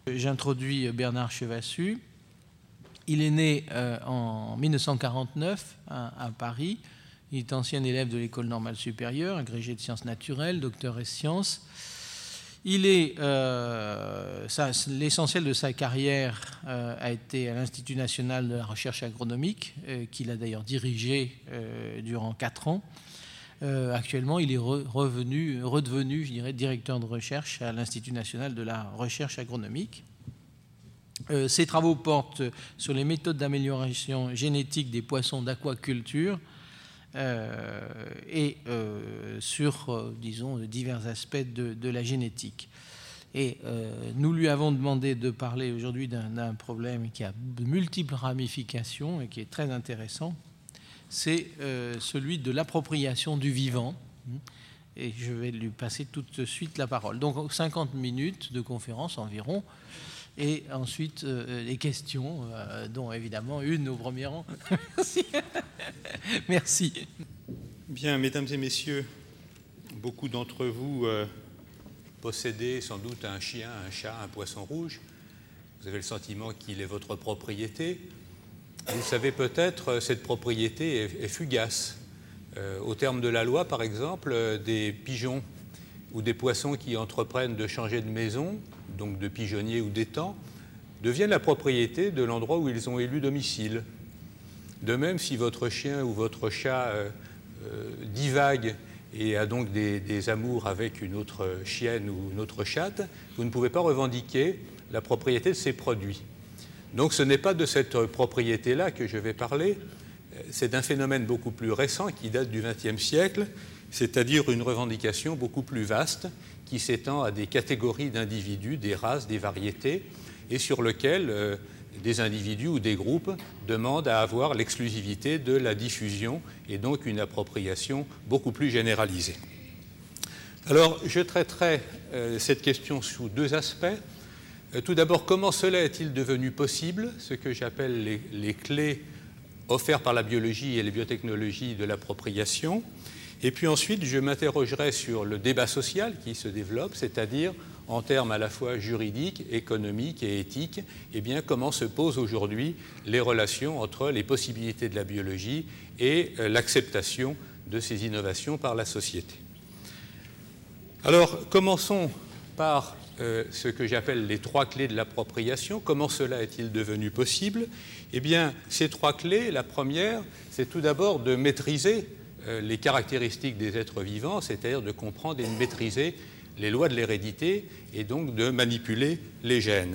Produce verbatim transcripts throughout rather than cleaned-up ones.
J'introduis Bernard Chevassus. Il est né euh, en mille neuf cent quarante-neuf à, à Paris. Il est ancien élève de l'École normale supérieure, agrégé de sciences naturelles, docteur ès sciences. Il est, euh, l'essentiel de sa carrière euh, a été à l'Institut national de la recherche agronomique, euh, qu'il a d'ailleurs dirigé euh, durant quatre ans. Euh, actuellement, il est re, revenu, redevenu, je dirais, directeur de recherche à l'Institut national de la recherche agronomique. Euh, ses travaux portent sur les méthodes d'amélioration génétique des poissons d'aquaculture euh, et euh, sur, euh, disons, divers aspects de, de la génétique. Et euh, nous lui avons demandé de parler aujourd'hui d'un problème qui a de multiples ramifications et qui est très intéressant. C'est euh, celui de l'appropriation du vivant. Et je vais lui passer tout de suite la parole. Donc cinquante minutes de conférence environ. Et ensuite, euh, les questions, euh, dont évidemment une au premier rang. Merci. Merci. Bien, mesdames et messieurs, beaucoup d'entre vous euh, possédez sans doute un chien, un chat, un poisson rouge. Vous avez le sentiment qu'il est votre propriété. Vous savez peut-être, cette propriété est, est fugace. Euh, au terme de la loi, par exemple, des pigeons ou des poissons qui entreprennent de changer de maison, donc de pigeonnier ou d'étang, deviennent la propriété de l'endroit où ils ont élu domicile. De même, si votre chien ou votre chat euh, euh, divague et a donc des, des amours avec une autre chienne ou une autre chatte, vous ne pouvez pas revendiquer la propriété de ces produits. Donc ce n'est pas de cette propriété-là que je vais parler, c'est d'un phénomène beaucoup plus récent qui date du vingtième siècle, c'est-à-dire une revendication beaucoup plus vaste qui s'étend à des catégories d'individus, des races, des variétés, et sur lequel euh, des individus ou des groupes demandent à avoir l'exclusivité de la diffusion et donc une appropriation beaucoup plus généralisée. Alors, je traiterai euh, cette question sous deux aspects. Euh, tout d'abord, comment cela est-il devenu possible, ce que j'appelle les, les clés offertes par la biologie et les biotechnologies de l'appropriation. Et puis ensuite, je m'interrogerai sur le débat social qui se développe, c'est-à-dire en termes à la fois juridiques, économiques et éthiques, eh bien, comment se posent aujourd'hui les relations entre les possibilités de la biologie et euh, l'acceptation de ces innovations par la société. Alors, commençons par euh, ce que j'appelle les trois clés de l'appropriation. Comment cela est-il devenu possible? Eh bien, ces trois clés, la première, c'est tout d'abord de maîtriser les caractéristiques des êtres vivants, c'est-à-dire de comprendre et de maîtriser les lois de l'hérédité et donc de manipuler les gènes.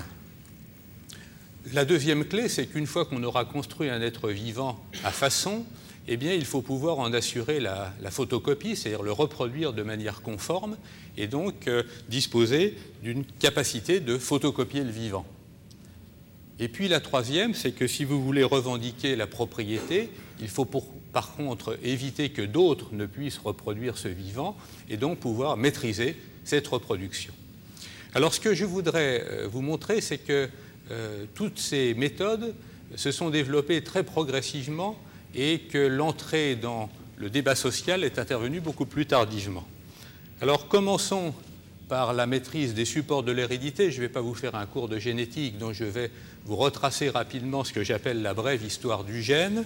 La deuxième clé, c'est qu'une fois qu'on aura construit un être vivant à façon, eh bien, il faut pouvoir en assurer la, la photocopie, c'est-à-dire le reproduire de manière conforme et donc euh, disposer d'une capacité de photocopier le vivant. Et puis la troisième, c'est que si vous voulez revendiquer la propriété, il faut pour, par contre éviter que d'autres ne puissent reproduire ce vivant et donc pouvoir maîtriser cette reproduction. Alors ce que je voudrais vous montrer, c'est que euh, toutes ces méthodes se sont développées très progressivement et que l'entrée dans le débat social est intervenue beaucoup plus tardivement. Alors commençons par la maîtrise des supports de l'hérédité. Je ne vais pas vous faire un cours de génétique, dont je vais vous retracer rapidement ce que j'appelle la brève histoire du gène.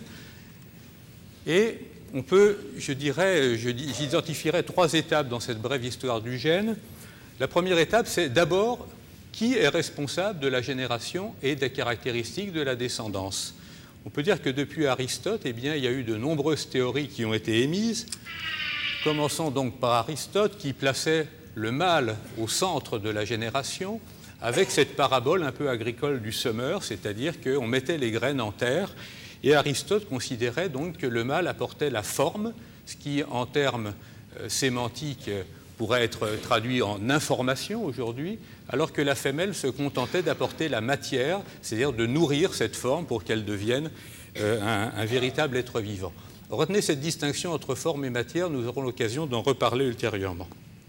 Et on peut, je dirais, j'identifierai trois étapes dans cette brève histoire du gène. La première étape, c'est d'abord qui est responsable de la génération et des caractéristiques de la descendance. On peut dire que depuis Aristote, eh bien, il y a eu de nombreuses théories qui ont été émises. Commençons donc par Aristote, qui plaçait le mâle au centre de la génération, avec cette parabole un peu agricole du semeur, c'est-à-dire qu'on mettait les graines en terre, et Aristote considérait donc que le mâle apportait la forme, ce qui, en termes euh, sémantiques, euh, pourrait être traduit en information aujourd'hui, alors que la femelle se contentait d'apporter la matière, c'est-à-dire de nourrir cette forme pour qu'elle devienne euh, un, un véritable être vivant. Retenez cette distinction entre forme et matière, nous aurons l'occasion d'en reparler ultérieurement.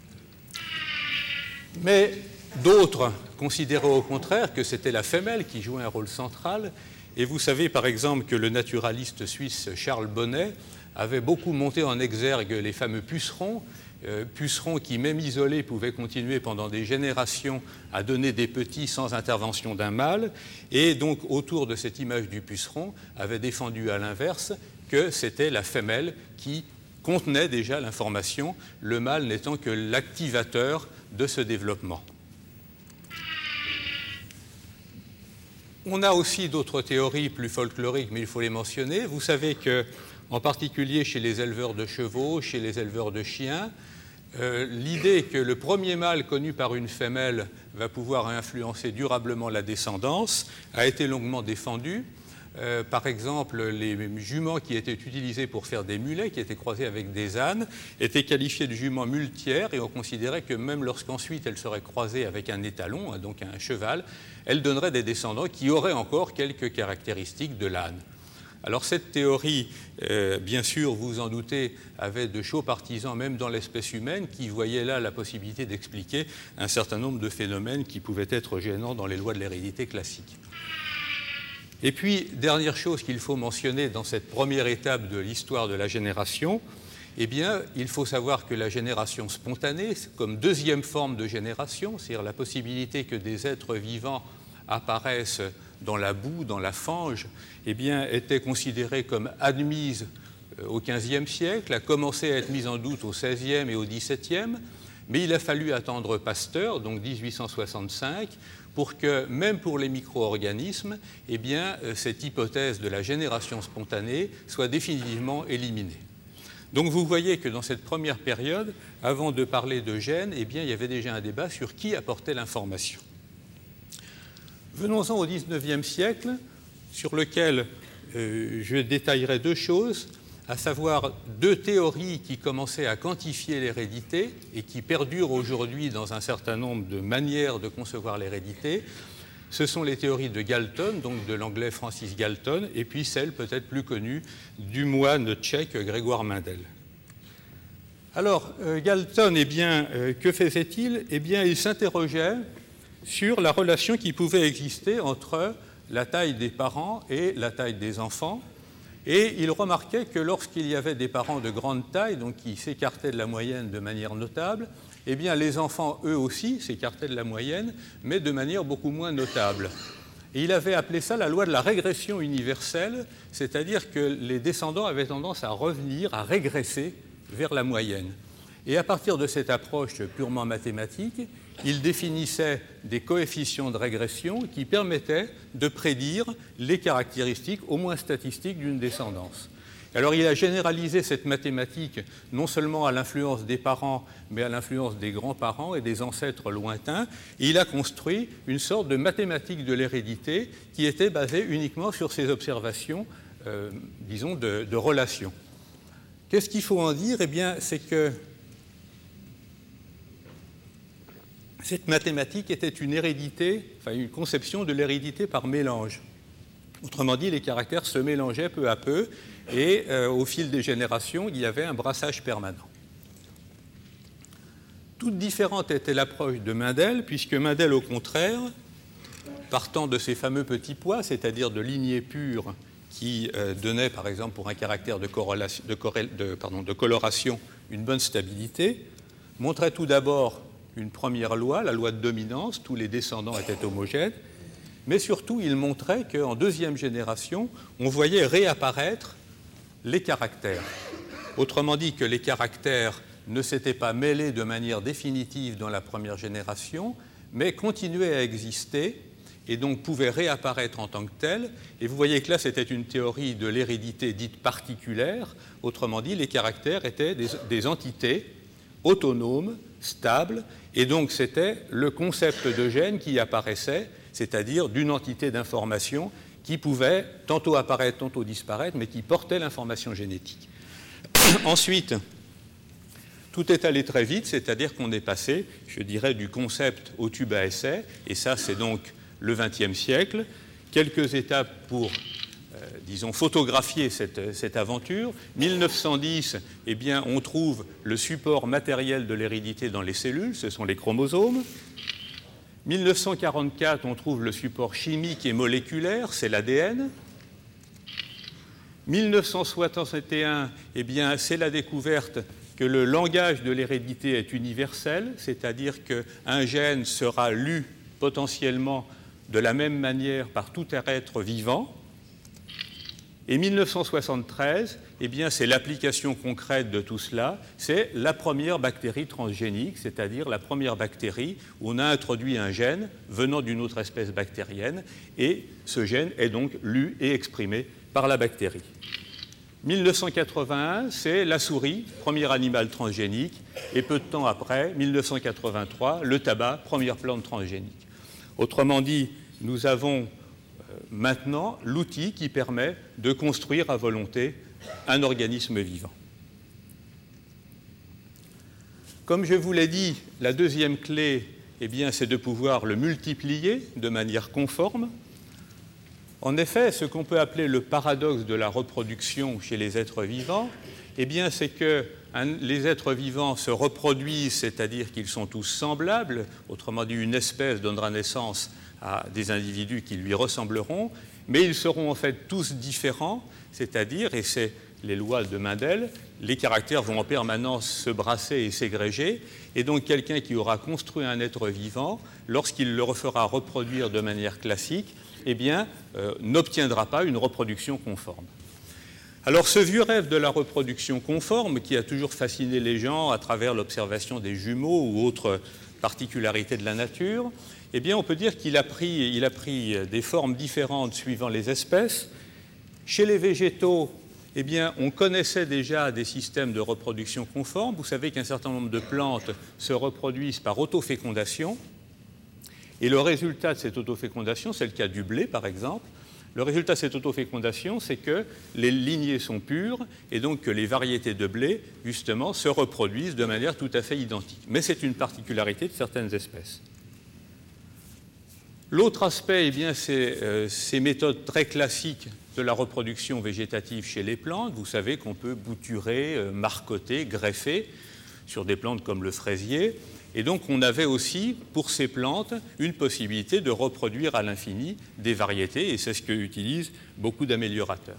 Mais d'autres considéraient au contraire que c'était la femelle qui jouait un rôle central. Et vous savez par exemple que le naturaliste suisse Charles Bonnet avait beaucoup monté en exergue les fameux pucerons, euh, pucerons qui, même isolés, pouvaient continuer pendant des générations à donner des petits sans intervention d'un mâle, et donc autour de cette image du puceron avait défendu à l'inverse que c'était la femelle qui contenait déjà l'information, le mâle n'étant que l'activateur de ce développement. On a aussi d'autres théories plus folkloriques, mais il faut les mentionner. Vous savez que, en particulier chez les éleveurs de chevaux, chez les éleveurs de chiens, euh, l'idée que le premier mâle connu par une femelle va pouvoir influencer durablement la descendance a été longuement défendue. Euh, par exemple, les juments qui étaient utilisés pour faire des mulets, qui étaient croisés avec des ânes, étaient qualifiés de juments muletières, et on considérait que même lorsqu'ensuite elles seraient croisées avec un étalon, donc un cheval, elles donneraient des descendants qui auraient encore quelques caractéristiques de l'âne. Alors cette théorie, euh, bien sûr, vous en doutez, avait de chauds partisans même dans l'espèce humaine qui voyaient là la possibilité d'expliquer un certain nombre de phénomènes qui pouvaient être gênants dans les lois de l'hérédité classiques. Et puis, dernière chose qu'il faut mentionner dans cette première étape de l'histoire de la génération, eh bien, il faut savoir que la génération spontanée, comme deuxième forme de génération, c'est-à-dire la possibilité que des êtres vivants apparaissent dans la boue, dans la fange, eh bien, était considérée comme admise au quinzième siècle, a commencé à être mise en doute au seizième et au dix-septième, mais il a fallu attendre Pasteur, donc dix-huit cent soixante-cinq, pour que, même pour les micro-organismes, eh bien, cette hypothèse de la génération spontanée soit définitivement éliminée. Donc vous voyez que dans cette première période, avant de parler de gènes, eh bien, il y avait déjà un débat sur qui apportait l'information. Venons-en au dix-neuvième siècle, sur lequel euh, je détaillerai deux choses, à savoir deux théories qui commençaient à quantifier l'hérédité et qui perdurent aujourd'hui dans un certain nombre de manières de concevoir l'hérédité. Ce sont les théories de Galton, donc de l'anglais Francis Galton, et puis celle peut-être plus connue du moine tchèque Grégoire Mendel. Alors, euh, Galton, eh bien, euh, que faisait-il ? Eh bien, il s'interrogeait sur la relation qui pouvait exister entre la taille des parents et la taille des enfants. Et il remarquait que lorsqu'il y avait des parents de grande taille, donc qui s'écartaient de la moyenne de manière notable, eh bien les enfants, eux aussi, s'écartaient de la moyenne, mais de manière beaucoup moins notable. Et il avait appelé ça la loi de la régression universelle, c'est-à-dire que les descendants avaient tendance à revenir, à régresser vers la moyenne. Et à partir de cette approche purement mathématique, il définissait des coefficients de régression qui permettaient de prédire les caractéristiques, au moins statistiques, d'une descendance. Alors il a généralisé cette mathématique non seulement à l'influence des parents, mais à l'influence des grands-parents et des ancêtres lointains, et il a construit une sorte de mathématique de l'hérédité qui était basée uniquement sur ces observations, euh, disons, de, de relations. Qu'est-ce qu'il faut en dire ? Eh bien, c'est que cette mathématique était une hérédité, enfin une conception de l'hérédité par mélange. Autrement dit, les caractères se mélangeaient peu à peu et euh, au fil des générations, il y avait un brassage permanent. Toute différente était l'approche de Mendel, puisque Mendel, au contraire, partant de ces fameux petits poids, c'est-à-dire de lignées pures qui euh, donnaient, par exemple, pour un caractère de, corrélation, de, corré, de, pardon, de coloration, une bonne stabilité, montrait tout d'abord une première loi, la loi de dominance, tous les descendants étaient homogènes, mais surtout il montrait qu'en deuxième génération, on voyait réapparaître les caractères. Autrement dit que les caractères ne s'étaient pas mêlés de manière définitive dans la première génération, mais continuaient à exister et donc pouvaient réapparaître en tant que tels. Et vous voyez que là, c'était une théorie de l'hérédité dite particulière. Autrement dit, les caractères étaient des, des entités autonomes, stables, et donc c'était le concept de gène qui apparaissait, c'est-à-dire d'une entité d'information qui pouvait tantôt apparaître, tantôt disparaître, mais qui portait l'information génétique. Ensuite, tout est allé très vite, c'est-à-dire qu'on est passé, je dirais, du concept au tube à essai, et ça c'est donc le vingtième siècle, quelques étapes pour Euh, disons, photographier cette, cette aventure. mille neuf cent dix, eh bien, on trouve le support matériel de l'hérédité dans les cellules, ce sont les chromosomes. mille neuf cent quarante-quatre, on trouve le support chimique et moléculaire, c'est l'A D N. mille neuf cent soixante et un, eh bien, c'est la découverte que le langage de l'hérédité est universel, c'est-à-dire qu'un gène sera lu potentiellement de la même manière par tout être vivant. Et mille neuf cent soixante-treize, eh bien, c'est l'application concrète de tout cela, c'est la première bactérie transgénique, c'est-à-dire la première bactérie où on a introduit un gène venant d'une autre espèce bactérienne, et ce gène est donc lu et exprimé par la bactérie. mille neuf cent quatre-vingt-un, c'est la souris, premier animal transgénique, et peu de temps après, mille neuf cent quatre-vingt-trois, le tabac, première plante transgénique. Autrement dit, nous avons maintenant l'outil qui permet de construire à volonté un organisme vivant. Comme je vous l'ai dit, la deuxième clé, eh bien, c'est de pouvoir le multiplier de manière conforme. En effet, ce qu'on peut appeler le paradoxe de la reproduction chez les êtres vivants, eh bien, c'est que hein, les êtres vivants se reproduisent, c'est-à-dire qu'ils sont tous semblables, autrement dit, une espèce donnera naissance à des individus qui lui ressembleront, mais ils seront en fait tous différents, c'est-à-dire, et c'est les lois de Mendel, les caractères vont en permanence se brasser et s'égréger, et donc quelqu'un qui aura construit un être vivant, lorsqu'il le refera reproduire de manière classique, eh bien, euh, n'obtiendra pas une reproduction conforme. Alors, ce vieux rêve de la reproduction conforme, qui a toujours fasciné les gens à travers l'observation des jumeaux ou autres particularités de la nature, eh bien, on peut dire qu'il a pris, il a pris des formes différentes suivant les espèces. Chez les végétaux, eh bien, on connaissait déjà des systèmes de reproduction conforme. Vous savez qu'un certain nombre de plantes se reproduisent par autofécondation. Et le résultat de cette autofécondation, c'est le cas du blé, par exemple. Le résultat de cette autofécondation, c'est que les lignées sont pures et donc que les variétés de blé, justement, se reproduisent de manière tout à fait identique. Mais c'est une particularité de certaines espèces. L'autre aspect, eh bien, c'est euh, ces méthodes très classiques de la reproduction végétative chez les plantes. Vous savez qu'on peut bouturer, euh, marcoter, greffer sur des plantes comme le fraisier. Et donc, on avait aussi, pour ces plantes, une possibilité de reproduire à l'infini des variétés, et c'est ce qu'utilisent beaucoup d'améliorateurs.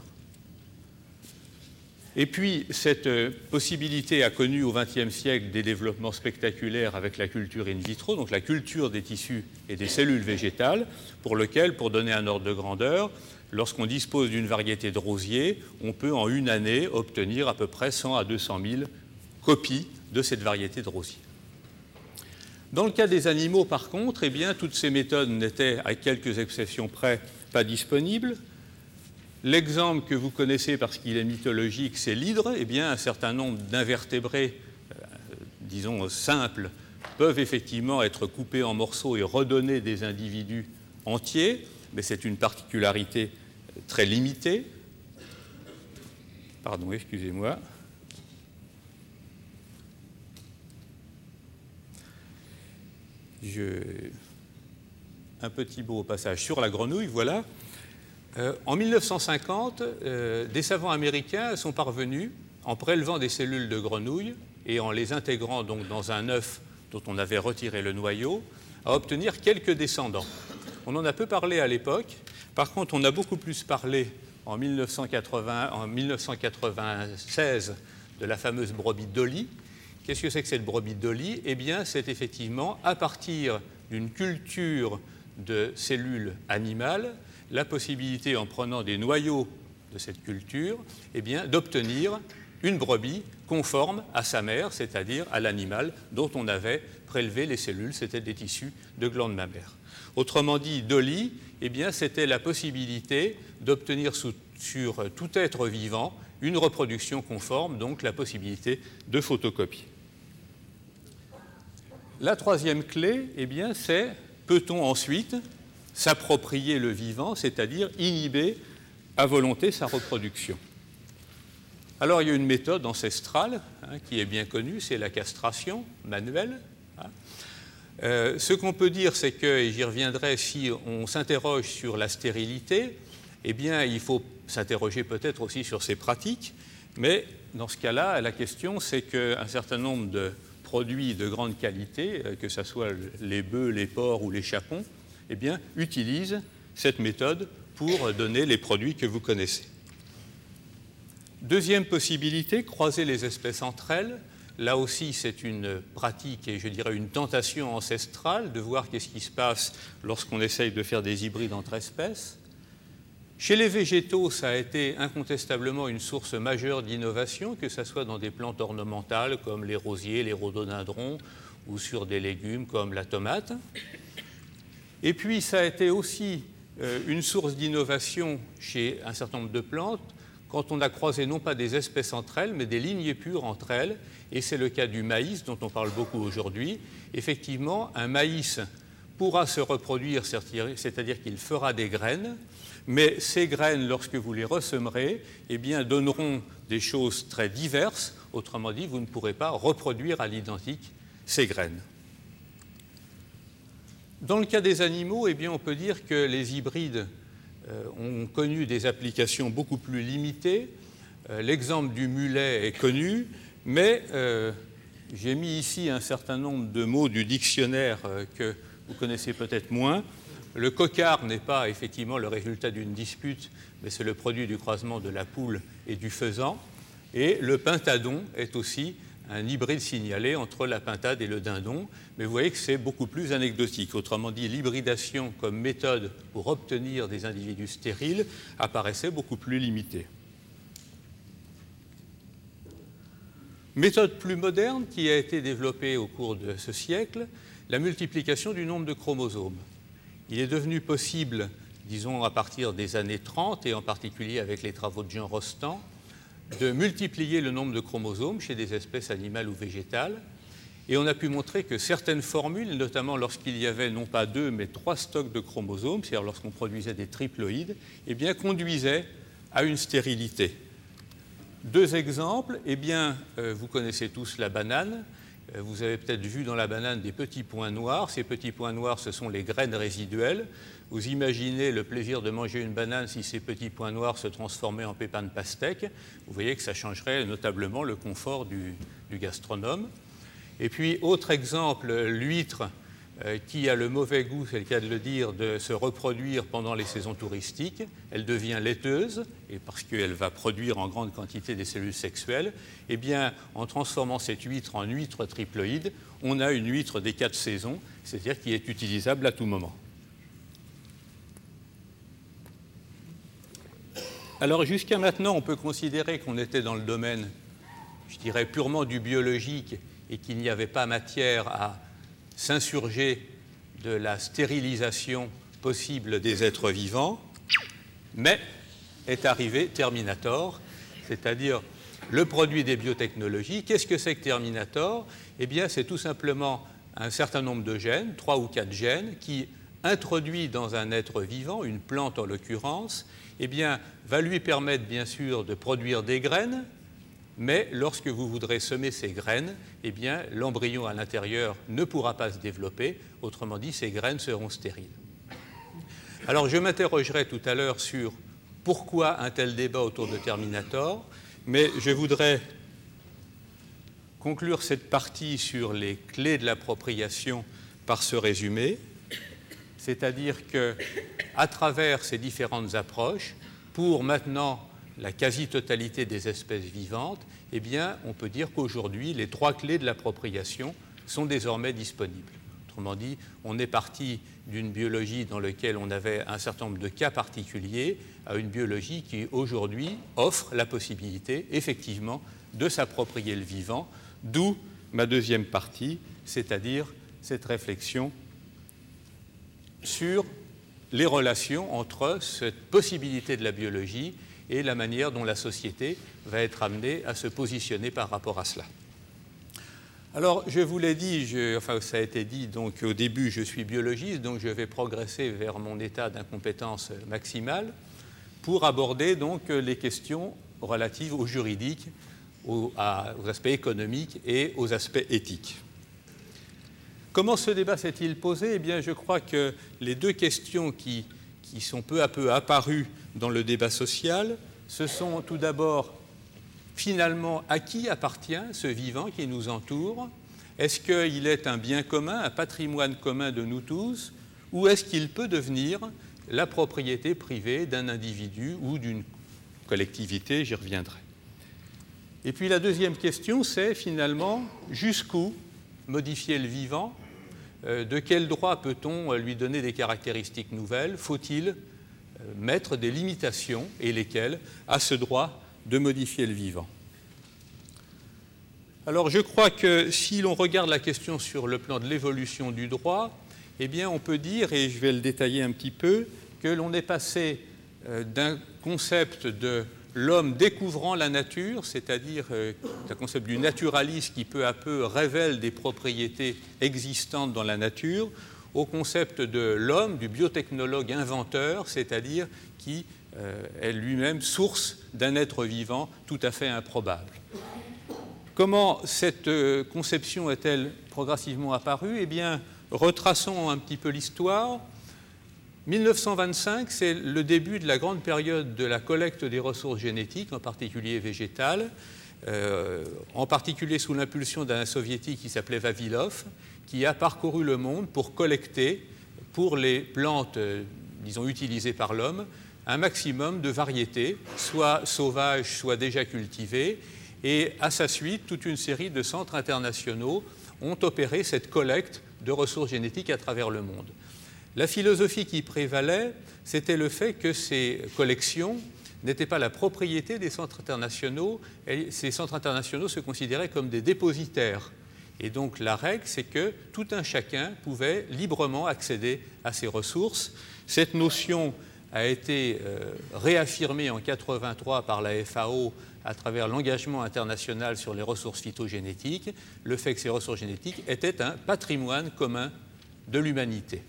Et puis, cette possibilité a connu au vingtième siècle des développements spectaculaires avec la culture in vitro, donc la culture des tissus et des cellules végétales, pour lequel, pour donner un ordre de grandeur, lorsqu'on dispose d'une variété de rosier, on peut en une année obtenir à peu près cent à deux cent mille copies de cette variété de rosier. Dans le cas des animaux, par contre, eh bien, toutes ces méthodes n'étaient, à quelques exceptions près, pas disponibles. L'exemple que vous connaissez parce qu'il est mythologique, c'est l'hydre. Eh bien, un certain nombre d'invertébrés, euh, disons simples, peuvent effectivement être coupés en morceaux et redonner des individus entiers, mais c'est une particularité très limitée. Pardon, excusez-moi. Je... Un petit mot au passage sur la grenouille, voilà. Euh, en mille neuf cent cinquante, euh, des savants américains sont parvenus, en prélevant des cellules de grenouille et en les intégrant donc dans un œuf dont on avait retiré le noyau, à obtenir quelques descendants. On en a peu parlé à l'époque. Par contre, on a beaucoup plus parlé en mille neuf cent quatre-vingts, en mille neuf cent quatre-vingt-seize de la fameuse brebis Dolly. Qu'est-ce que c'est que cette brebis Dolly ? Eh bien, c'est effectivement à partir d'une culture de cellules animales, la possibilité, en prenant des noyaux de cette culture, eh bien, d'obtenir une brebis conforme à sa mère, c'est-à-dire à l'animal dont on avait prélevé les cellules, c'était des tissus de glandes mammaires. Autrement dit, Dolly, eh bien, c'était la possibilité d'obtenir sous, sur tout être vivant une reproduction conforme, donc la possibilité de photocopier. La troisième clé, eh bien, c'est peut-on ensuite s'approprier le vivant, c'est-à-dire inhiber à volonté sa reproduction. Alors, il y a une méthode ancestrale hein, qui est bien connue, c'est la castration manuelle. Hein. Euh, ce qu'on peut dire, c'est que, et j'y reviendrai, si on s'interroge sur la stérilité, eh bien, il faut s'interroger peut-être aussi sur ces pratiques, mais dans ce cas-là, la question, c'est qu'un certain nombre de produits de grande qualité, que ce soit les bœufs, les porcs ou les chapons, eh bien, utilisent cette méthode pour donner les produits que vous connaissez. Deuxième possibilité, croiser les espèces entre elles. Là aussi, c'est une pratique et je dirais une tentation ancestrale de voir qu'est-ce qui se passe lorsqu'on essaye de faire des hybrides entre espèces. Chez les végétaux, ça a été incontestablement une source majeure d'innovation, que ce soit dans des plantes ornementales comme les rosiers, les rhododendrons, ou sur des légumes comme la tomate. Et puis, ça a été aussi euh, une source d'innovation chez un certain nombre de plantes, quand on a croisé non pas des espèces entre elles, mais des lignées pures entre elles, et c'est le cas du maïs, dont on parle beaucoup aujourd'hui. Effectivement, un maïs pourra se reproduire, c'est-à-dire qu'il fera des graines, mais ces graines, lorsque vous les ressemerez, eh bien, donneront des choses très diverses. Autrement dit, vous ne pourrez pas reproduire à l'identique ces graines. Dans le cas des animaux, eh bien, on peut dire que les hybrides euh, ont connu des applications beaucoup plus limitées. Euh, l'exemple du mulet est connu, mais euh, j'ai mis ici un certain nombre de mots du dictionnaire euh, que vous connaissez peut-être moins. Le cocard n'est pas effectivement le résultat d'une dispute, mais c'est le produit du croisement de la poule et du faisan. Et le pintadon est aussi un hybride signalé entre la pintade et le dindon, mais vous voyez que c'est beaucoup plus anecdotique. Autrement dit, l'hybridation comme méthode pour obtenir des individus stériles apparaissait beaucoup plus limitée. Méthode plus moderne qui a été développée au cours de ce siècle, la multiplication du nombre de chromosomes. Il est devenu possible, disons à partir des années trente, et en particulier avec les travaux de Jean Rostand, de multiplier le nombre de chromosomes chez des espèces animales ou végétales. Et on a pu montrer que certaines formules, notamment lorsqu'il y avait non pas deux, mais trois stocks de chromosomes, c'est-à-dire lorsqu'on produisait des triploïdes, eh bien, conduisaient à une stérilité. Deux exemples, eh bien, euh, vous connaissez tous la banane. Vous avez peut-être vu dans la banane des petits points noirs. Ces petits points noirs, ce sont les graines résiduelles. Vous imaginez le plaisir de manger une banane si ces petits points noirs se transformaient en pépins de pastèque. Vous voyez que ça changerait notablement le confort du, du gastronome. Et puis, autre exemple, l'huître euh, qui a le mauvais goût, c'est le cas de le dire, de se reproduire pendant les saisons touristiques. Elle devient laiteuse, et parce qu'elle va produire en grande quantité des cellules sexuelles, eh bien, en transformant cette huître en huître triploïde, on a une huître des quatre saisons, c'est-à-dire qui est utilisable à tout moment. Alors, jusqu'à maintenant, on peut considérer qu'on était dans le domaine, je dirais, purement du biologique et qu'il n'y avait pas matière à s'insurger de la stérilisation possible des êtres vivants, mais est arrivé Terminator, c'est-à-dire le produit des biotechnologies. Qu'est-ce que c'est que Terminator? Eh bien, c'est tout simplement un certain nombre de gènes, trois ou quatre gènes, qui, introduits dans un être vivant, une plante en l'occurrence, eh bien, va lui permettre, bien sûr, de produire des graines, mais lorsque vous voudrez semer ces graines, eh bien, l'embryon à l'intérieur ne pourra pas se développer, autrement dit, ces graines seront stériles. Alors, je m'interrogerai tout à l'heure sur pourquoi un tel débat autour de Terminator, mais je voudrais conclure cette partie sur les clés de l'appropriation par ce résumé, c'est-à-dire qu'à travers ces différentes approches, pour maintenant la quasi-totalité des espèces vivantes, eh bien, on peut dire qu'aujourd'hui, les trois clés de l'appropriation sont désormais disponibles. Autrement dit, on est parti d'une biologie dans laquelle on avait un certain nombre de cas particuliers à une biologie qui, aujourd'hui, offre la possibilité, effectivement, de s'approprier le vivant, d'où ma deuxième partie, c'est-à-dire cette réflexion sur les relations entre cette possibilité de la biologie et la manière dont la société va être amenée à se positionner par rapport à cela. Alors, je vous l'ai dit, je, enfin ça a été dit, donc au début, je suis biologiste, donc je vais progresser vers mon état d'incompétence maximale pour aborder donc les questions relatives au juridique, aux, à, aux aspects économiques et aux aspects éthiques. Comment ce débat s'est-il posé? Eh bien, je crois que les deux questions qui, qui sont peu à peu apparues dans le débat social, ce sont tout d'abord, finalement, à qui appartient ce vivant qui nous entoure? Est-ce qu'il est un bien commun, un patrimoine commun de nous tous, ou est-ce qu'il peut devenir la propriété privée d'un individu ou d'une collectivité? J'y reviendrai. Et puis la deuxième question, c'est finalement jusqu'où modifier le vivant? Euh, de quel droit peut-on lui donner des caractéristiques nouvelles? Faut-il euh, mettre des limitations, et lesquelles, à ce droit de modifier le vivant? Alors je crois que si l'on regarde la question sur le plan de l'évolution du droit, eh bien on peut dire, et je vais le détailler un petit peu, que l'on est passé euh, d'un concept de l'homme découvrant la nature, c'est-à-dire euh, un concept du naturalisme qui peu à peu révèle des propriétés existantes dans la nature, au concept de l'homme, du biotechnologue inventeur, c'est-à-dire qui euh, est lui-même source d'un être vivant tout à fait improbable. Comment cette euh, conception est-elle progressivement apparue? Eh bien, retraçons un petit peu l'histoire. mille neuf cent vingt-cinq, c'est le début de la grande période de la collecte des ressources génétiques, en particulier végétales, euh, en particulier sous l'impulsion d'un soviétique qui s'appelait Vavilov, qui a parcouru le monde pour collecter, pour les plantes, euh, disons, utilisées par l'homme, un maximum de variétés, soit sauvages, soit déjà cultivées, et à sa suite, toute une série de centres internationaux ont opéré cette collecte de ressources génétiques à travers le monde. La philosophie qui prévalait, c'était le fait que ces collections n'étaient pas la propriété des centres internationaux, et ces centres internationaux se considéraient comme des dépositaires. Et donc la règle, c'est que tout un chacun pouvait librement accéder à ces ressources. Cette notion a été euh, réaffirmée en mille neuf cent quatre-vingt-trois par la F A O à travers l'engagement international sur les ressources phytogénétiques, le fait que ces ressources génétiques étaient un patrimoine commun de l'humanité.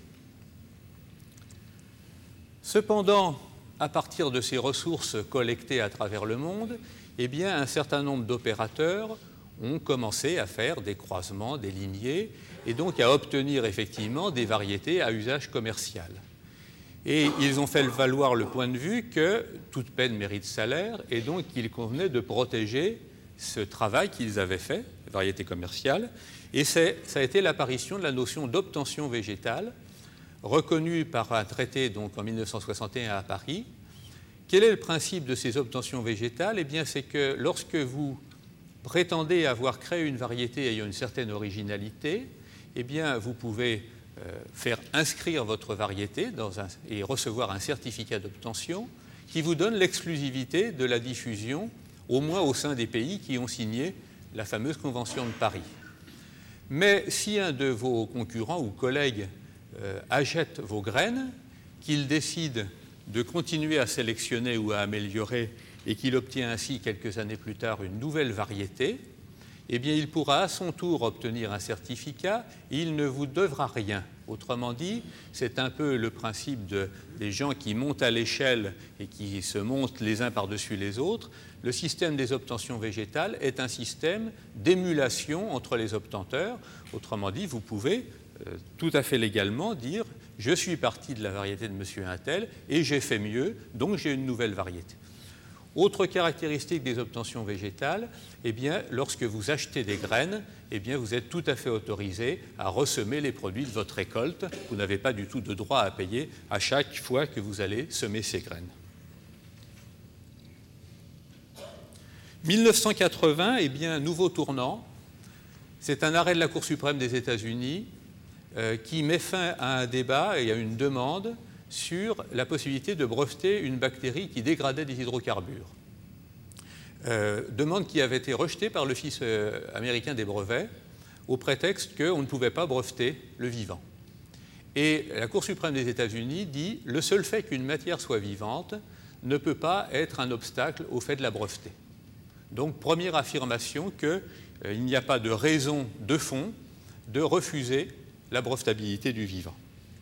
Cependant, à partir de ces ressources collectées à travers le monde, eh bien, un certain nombre d'opérateurs ont commencé à faire des croisements, des lignées, et donc à obtenir effectivement des variétés à usage commercial. Et ils ont fait valoir le point de vue que toute peine mérite salaire, et donc qu'il convenait de protéger ce travail qu'ils avaient fait, variété commerciale, et c'est, ça a été l'apparition de la notion d'obtention végétale, reconnue par un traité donc, en mille neuf cent soixante et un à Paris. Quel est le principe de ces obtentions végétales? Eh bien, c'est que lorsque vous prétendez avoir créé une variété ayant une certaine originalité, eh bien, vous pouvez euh, faire inscrire votre variété dans un, et recevoir un certificat d'obtention qui vous donne l'exclusivité de la diffusion, au moins au sein des pays qui ont signé la fameuse Convention de Paris. Mais si un de vos concurrents ou collègues euh, achète vos graines, qu'il décide de continuer à sélectionner ou à améliorer et qu'il obtient ainsi quelques années plus tard une nouvelle variété, eh bien il pourra à son tour obtenir un certificat et il ne vous devra rien. Autrement dit, c'est un peu le principe de, des gens qui montent à l'échelle et qui se montent les uns par-dessus les autres. Le système des obtentions végétales est un système d'émulation entre les obtenteurs. Autrement dit, vous pouvez euh, tout à fait légalement dire « je suis parti de la variété de monsieur Untel et j'ai fait mieux, donc j'ai une nouvelle variété ». Autre caractéristique des obtentions végétales, eh bien, lorsque vous achetez des graines, eh bien, vous êtes tout à fait autorisé à ressemer les produits de votre récolte. Vous n'avez pas du tout de droit à payer à chaque fois que vous allez semer ces graines. mille neuf cent quatre-vingts, eh bien, nouveau tournant. C'est un arrêt de la Cour suprême des États-Unis euh, qui met fin à un débat et à une demande sur la possibilité de breveter une bactérie qui dégradait des hydrocarbures. Euh, demande qui avait été rejetée par l'Office euh, américain des brevets au prétexte qu'on ne pouvait pas breveter le vivant. Et la Cour suprême des États-Unis dit « le seul fait qu'une matière soit vivante ne peut pas être un obstacle au fait de la breveter ». Donc, première affirmation qu'il euh, n'y a pas de raison de fond de refuser la brevetabilité du vivant.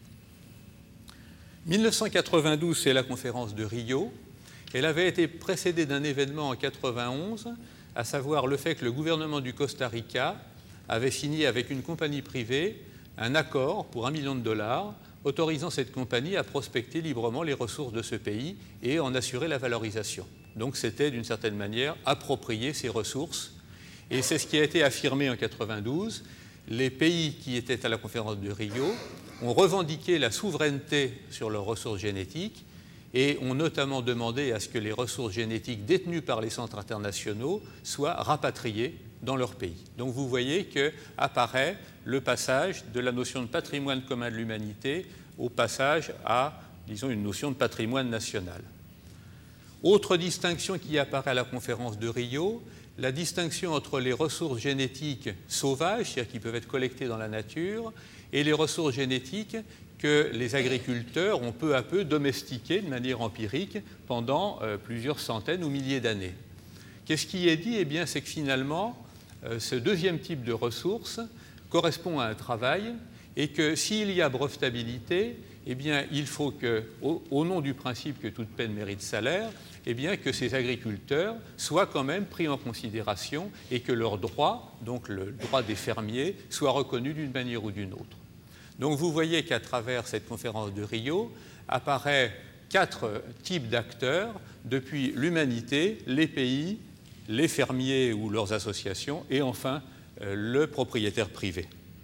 mille neuf cent quatre-vingt-douze, c'est la conférence de Rio. Elle avait été précédée d'un événement en mille neuf cent quatre-vingt-onze, à savoir le fait que le gouvernement du Costa Rica avait signé avec une compagnie privée un accord pour un million de dollars autorisant cette compagnie à prospecter librement les ressources de ce pays et en assurer la valorisation. Donc c'était d'une certaine manière approprier ces ressources. Et c'est ce qui a été affirmé en mille neuf cent quatre-vingt-douze. Les pays qui étaient à la conférence de Rio ont revendiqué la souveraineté sur leurs ressources génétiques et ont notamment demandé à ce que les ressources génétiques détenues par les centres internationaux soient rapatriées dans leur pays. Donc vous voyez qu'apparaît le passage de la notion de patrimoine commun de l'humanité au passage à, disons, une notion de patrimoine national. Autre distinction qui apparaît à la conférence de Rio, la distinction entre les ressources génétiques sauvages, c'est-à-dire qui peuvent être collectées dans la nature, et les ressources génétiques que les agriculteurs ont peu à peu domestiquées de manière empirique pendant euh, plusieurs centaines ou milliers d'années. Qu'est-ce qui est dit? Eh bien, c'est que finalement, euh, ce deuxième type de ressources correspond à un travail et que s'il y a brevetabilité, eh bien, il faut que, au, au nom du principe que toute peine mérite salaire, eh bien, que ces agriculteurs soient quand même pris en considération et que leurs droits, donc le droit des fermiers, soient reconnus d'une manière ou d'une autre. Donc vous voyez qu'à travers cette conférence de Rio apparaissent quatre types d'acteurs, depuis l'humanité, les pays, les fermiers ou leurs associations, et enfin euh, le propriétaire privé.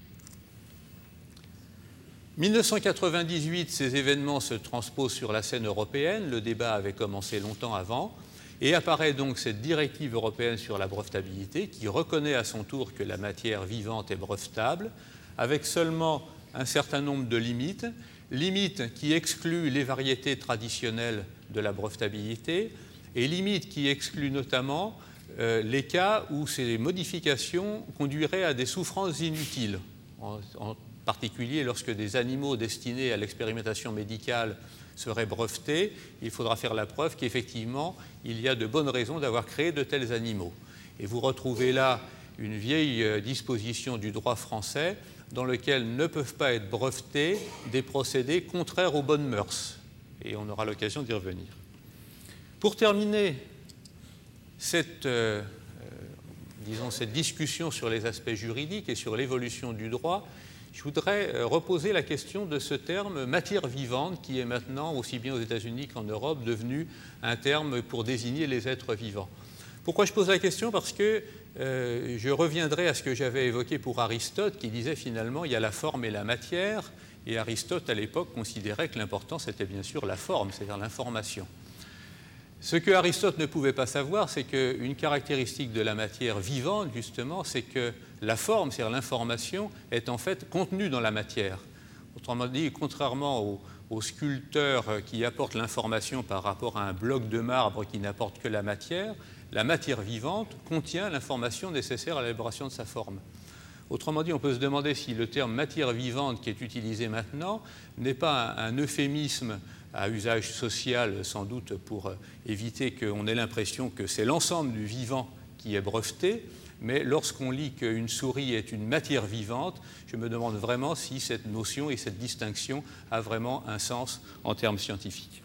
mille neuf cent quatre-vingt-dix-huit, ces événements se transposent sur la scène européenne, le débat avait commencé longtemps avant, et apparaît donc cette directive européenne sur la brevetabilité qui reconnaît à son tour que la matière vivante est brevetable, avec seulement un certain nombre de limites, limites qui excluent les variétés traditionnelles de la brevetabilité et limites qui excluent notamment euh, les cas où ces modifications conduiraient à des souffrances inutiles, en, en particulier lorsque des animaux destinés à l'expérimentation médicale seraient brevetés, il faudra faire la preuve qu'effectivement, il y a de bonnes raisons d'avoir créé de tels animaux. Et vous retrouvez là une vieille disposition du droit français dans lequel ne peuvent pas être brevetés des procédés contraires aux bonnes mœurs. Et on aura l'occasion d'y revenir. Pour terminer cette, euh, disons, cette discussion sur les aspects juridiques et sur l'évolution du droit, je voudrais reposer la question de ce terme matière vivante qui est maintenant, aussi bien aux États-Unis qu'en Europe, devenu un terme pour désigner les êtres vivants. Pourquoi je pose la question? Parce que euh, je reviendrai à ce que j'avais évoqué pour Aristote, qui disait finalement il y a la forme et la matière, et Aristote à l'époque considérait que l'important c'était bien sûr la forme, c'est-à-dire l'information. Ce que Aristote ne pouvait pas savoir, c'est qu'une caractéristique de la matière vivante, justement, c'est que la forme, c'est-à-dire l'information, est en fait contenue dans la matière. Autrement dit, contrairement aux, aux sculpteurs qui apportent l'information par rapport à un bloc de marbre qui n'apporte que la matière, la matière vivante contient l'information nécessaire à l'élaboration de sa forme. Autrement dit, on peut se demander si le terme matière vivante qui est utilisé maintenant n'est pas un, un euphémisme à usage social, sans doute pour éviter qu'on ait l'impression que c'est l'ensemble du vivant qui est breveté, mais lorsqu'on lit qu'une souris est une matière vivante, je me demande vraiment si cette notion et cette distinction a vraiment un sens en termes scientifiques.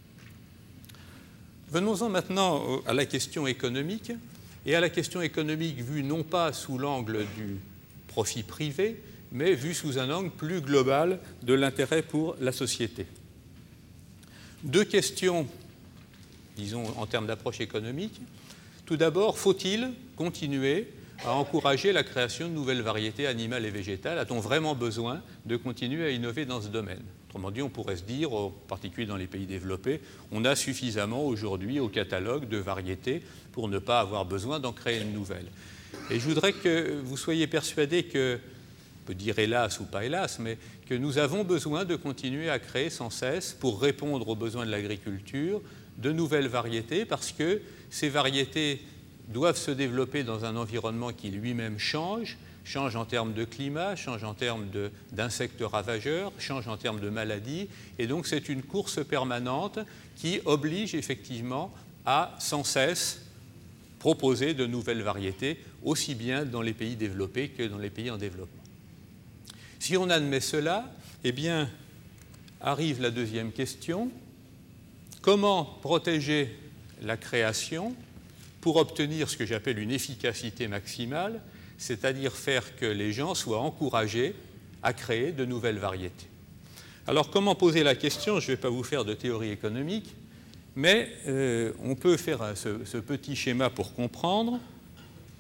Venons-en maintenant à la question économique, et à la question économique vue non pas sous l'angle du profit privé, mais vue sous un angle plus global de l'intérêt pour la société. Deux questions, disons en termes d'approche économique. Tout d'abord, faut-il continuer à encourager la création de nouvelles variétés animales et végétales? A-t-on vraiment besoin de continuer à innover dans ce domaine? Autrement dit, on pourrait se dire, en particulier dans les pays développés, on a suffisamment aujourd'hui au catalogue de variétés pour ne pas avoir besoin d'en créer une nouvelle. Et je voudrais que vous soyez persuadés que, on peut dire hélas ou pas hélas, mais que nous avons besoin de continuer à créer sans cesse, pour répondre aux besoins de l'agriculture, de nouvelles variétés, parce que ces variétés doivent se développer dans un environnement qui lui-même change, change en termes de climat, change en termes de, d'insectes ravageurs, change en termes de maladies, et donc c'est une course permanente qui oblige effectivement à sans cesse proposer de nouvelles variétés, aussi bien dans les pays développés que dans les pays en développement. Si on admet cela, eh bien, arrive la deuxième question. Comment protéger la création pour obtenir ce que j'appelle une efficacité maximale, c'est-à-dire faire que les gens soient encouragés à créer de nouvelles variétés? Alors, comment poser la question? Je ne vais pas vous faire de théorie économique, mais euh, on peut faire ce, ce petit schéma pour comprendre.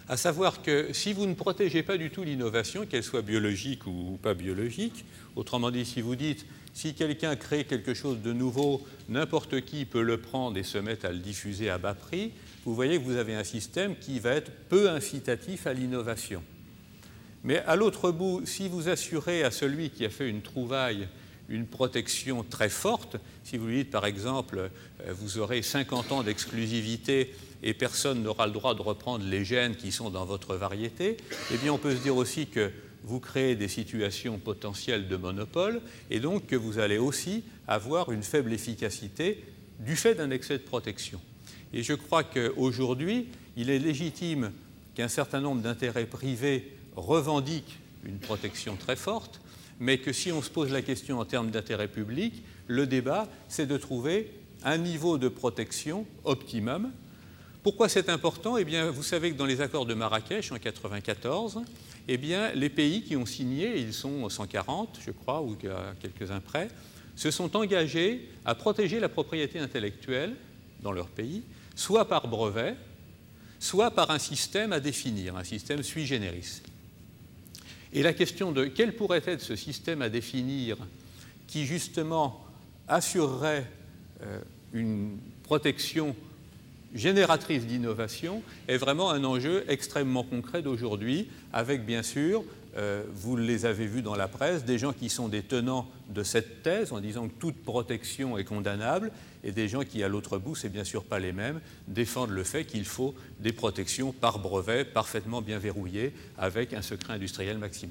à savoir que si vous ne protégez pas du tout l'innovation, qu'elle soit biologique ou pas biologique, autrement dit, si vous dites si quelqu'un crée quelque chose de nouveau, n'importe qui peut le prendre et se mettre à le diffuser à bas prix, vous voyez que vous avez un système qui va être peu incitatif à l'innovation. Mais à l'autre bout, si vous assurez à celui qui a fait une trouvaille une protection très forte, si vous lui dites par exemple, vous aurez cinquante ans d'exclusivité et personne n'aura le droit de reprendre les gènes qui sont dans votre variété, eh bien on peut se dire aussi que vous créez des situations potentielles de monopole et donc que vous allez aussi avoir une faible efficacité du fait d'un excès de protection. Et je crois qu'aujourd'hui, il est légitime qu'un certain nombre d'intérêts privés revendiquent une protection très forte, mais que si on se pose la question en termes d'intérêt public, le débat, c'est de trouver un niveau de protection optimum. Pourquoi c'est important ? Eh bien, vous savez que dans les accords de Marrakech en mille neuf cent quatre-vingt-quatorze, eh bien, les pays qui ont signé, ils sont cent quarante, je crois, ou quelques-uns près, se sont engagés à protéger la propriété intellectuelle dans leur pays, soit par brevet, soit par un système à définir, un système sui generis. Et la question de quel pourrait être ce système à définir qui, justement, assurerait euh, une protection génératrice d'innovation est vraiment un enjeu extrêmement concret d'aujourd'hui, avec, bien sûr, euh, vous les avez vus dans la presse, des gens qui sont des tenants de cette thèse en disant que toute protection est condamnable, et des gens qui, à l'autre bout, c'est bien sûr pas les mêmes, défendent le fait qu'il faut des protections par brevet parfaitement bien verrouillées avec un secret industriel maximum.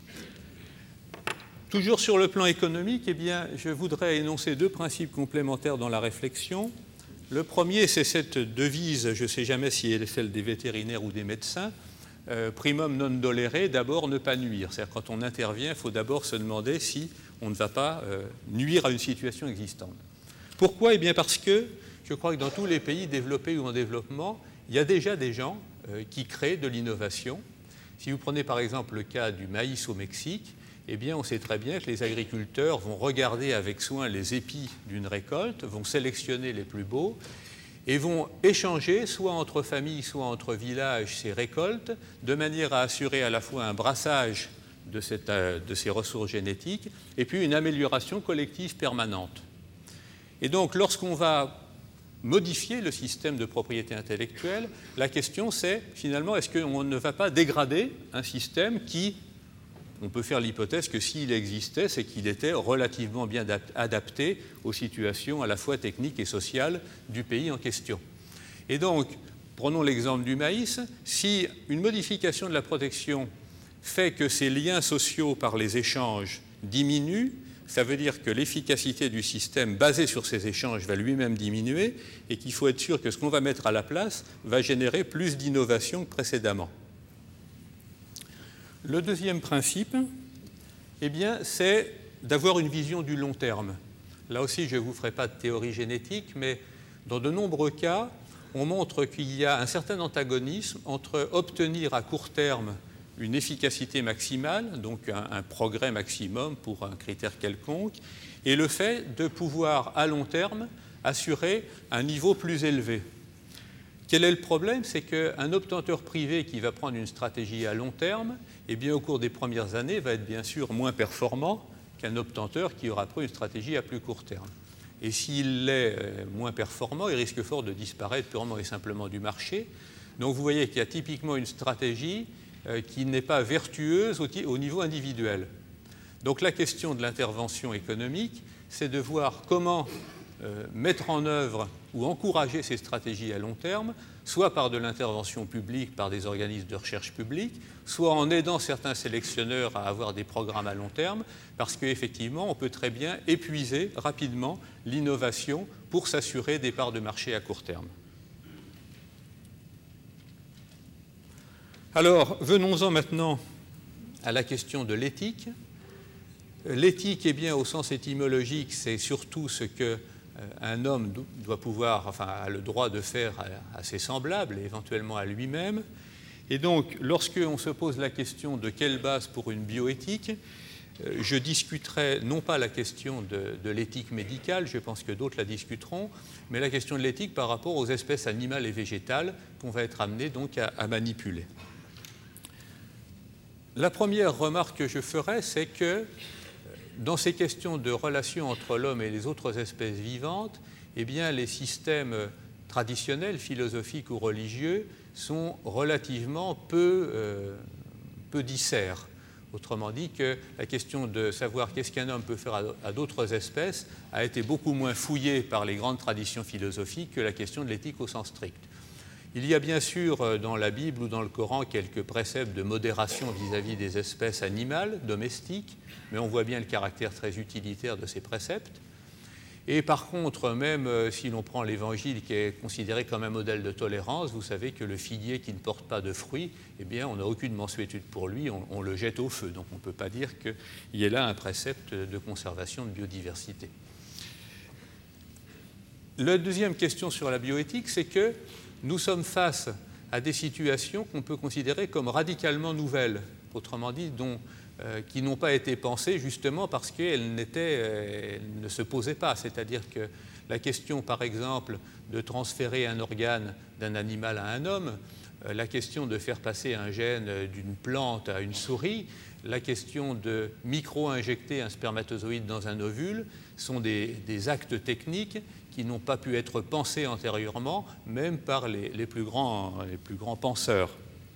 Toujours sur le plan économique, eh bien, je voudrais énoncer deux principes complémentaires dans la réflexion. Le premier, c'est cette devise, je ne sais jamais si elle est celle des vétérinaires ou des médecins, euh, primum non dolere, d'abord ne pas nuire. C'est-à-dire quand on intervient, il faut d'abord se demander si on ne va pas euh, nuire à une situation existante. Pourquoi ? Eh bien parce que je crois que dans tous les pays développés ou en développement, il y a déjà des gens euh, qui créent de l'innovation. Si vous prenez par exemple le cas du maïs au Mexique, eh bien on sait très bien que les agriculteurs vont regarder avec soin les épis d'une récolte, vont sélectionner les plus beaux et vont échanger, soit entre familles, soit entre villages, ces récoltes, de manière à assurer à la fois un brassage de, cette, de ces ressources génétiques et puis une amélioration collective permanente. Et donc, lorsqu'on va modifier le système de propriété intellectuelle, la question c'est, finalement, est-ce qu'on ne va pas dégrader un système qui, on peut faire l'hypothèse que s'il existait, c'est qu'il était relativement bien adapté aux situations à la fois techniques et sociales du pays en question. Et donc, prenons l'exemple du maïs, si une modification de la protection fait que ces liens sociaux par les échanges diminuent, ça veut dire que l'efficacité du système basé sur ces échanges va lui-même diminuer et qu'il faut être sûr que ce qu'on va mettre à la place va générer plus d'innovation que précédemment. Le deuxième principe, eh bien, c'est d'avoir une vision du long terme. Là aussi, je ne vous ferai pas de théorie génétique, mais dans de nombreux cas, on montre qu'il y a un certain antagonisme entre obtenir à court terme une efficacité maximale, donc un, un progrès maximum pour un critère quelconque, et le fait de pouvoir, à long terme, assurer un niveau plus élevé. Quel est le problème ? C'est qu'un obtenteur privé qui va prendre une stratégie à long terme, eh bien, au cours des premières années, va être bien sûr moins performant qu'un obtenteur qui aura pris une stratégie à plus court terme. Et s'il est moins performant, il risque fort de disparaître purement et simplement du marché. Donc vous voyez qu'il y a typiquement une stratégie qui n'est pas vertueuse au niveau individuel. Donc la question de l'intervention économique, c'est de voir comment euh, mettre en œuvre ou encourager ces stratégies à long terme, soit par de l'intervention publique, par des organismes de recherche publique, soit en aidant certains sélectionneurs à avoir des programmes à long terme, parce qu'effectivement, on peut très bien épuiser rapidement l'innovation pour s'assurer des parts de marché à court terme. Alors, venons-en maintenant à la question de l'éthique. L'éthique, eh bien, au sens étymologique, c'est surtout ce qu'un homme doit pouvoir, enfin, a le droit de faire à ses semblables et éventuellement à lui-même. Et donc, lorsqu'on se pose la question de quelle base pour une bioéthique, je discuterai non pas la question de, de l'éthique médicale, je pense que d'autres la discuteront, mais la question de l'éthique par rapport aux espèces animales et végétales qu'on va être amené donc à, à manipuler. La première remarque que je ferai, c'est que dans ces questions de relation entre l'homme et les autres espèces vivantes, eh bien, les systèmes traditionnels, philosophiques ou religieux, sont relativement peu, euh, peu disserts. Autrement dit, que la question de savoir qu'est-ce qu'un homme peut faire à, à d'autres espèces a été beaucoup moins fouillée par les grandes traditions philosophiques que la question de l'éthique au sens strict. Il y a bien sûr dans la Bible ou dans le Coran quelques préceptes de modération vis-à-vis des espèces animales, domestiques, mais on voit bien le caractère très utilitaire de ces préceptes. Et par contre, même si l'on prend l'Évangile qui est considéré comme un modèle de tolérance, vous savez que le figuier qui ne porte pas de fruits, eh bien, on n'a aucune mansuétude pour lui, on, on le jette au feu. Donc on ne peut pas dire qu'il y ait là un précepte de conservation de biodiversité. La deuxième question sur la bioéthique, c'est que nous sommes face à des situations qu'on peut considérer comme radicalement nouvelles, autrement dit, dont, euh, qui n'ont pas été pensées justement parce qu'elles euh, ne se posaient pas. C'est-à-dire que la question, par exemple, de transférer un organe d'un animal à un homme, euh, la question de faire passer un gène d'une plante à une souris, la question de micro-injecter un spermatozoïde dans un ovule sont des, des actes techniques qui n'ont pas pu être pensés antérieurement, même par les, les, plus grands, les plus grands penseurs.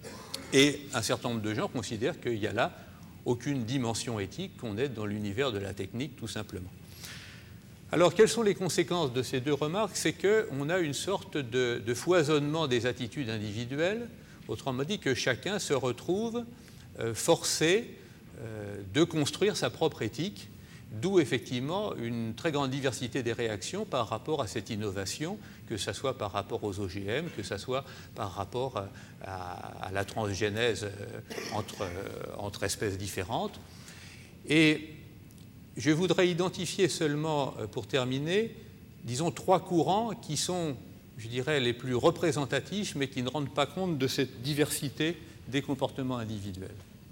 Et un certain nombre de gens considèrent qu'il n'y a là aucune dimension éthique, qu'on est dans l'univers de la technique, tout simplement. Alors, quelles sont les conséquences de ces deux remarques? C'est qu'on a une sorte de, de foisonnement des attitudes individuelles, autrement dit que chacun se retrouve euh, forcé euh, de construire sa propre éthique, d'où effectivement une très grande diversité des réactions par rapport à cette innovation, que ce soit par rapport aux O G M, que ce soit par rapport à, à la transgénèse entre, entre espèces différentes. Et je voudrais identifier seulement, pour terminer, disons trois courants qui sont, je dirais, les plus représentatifs, mais qui ne rendent pas compte de cette diversité des comportements individuels.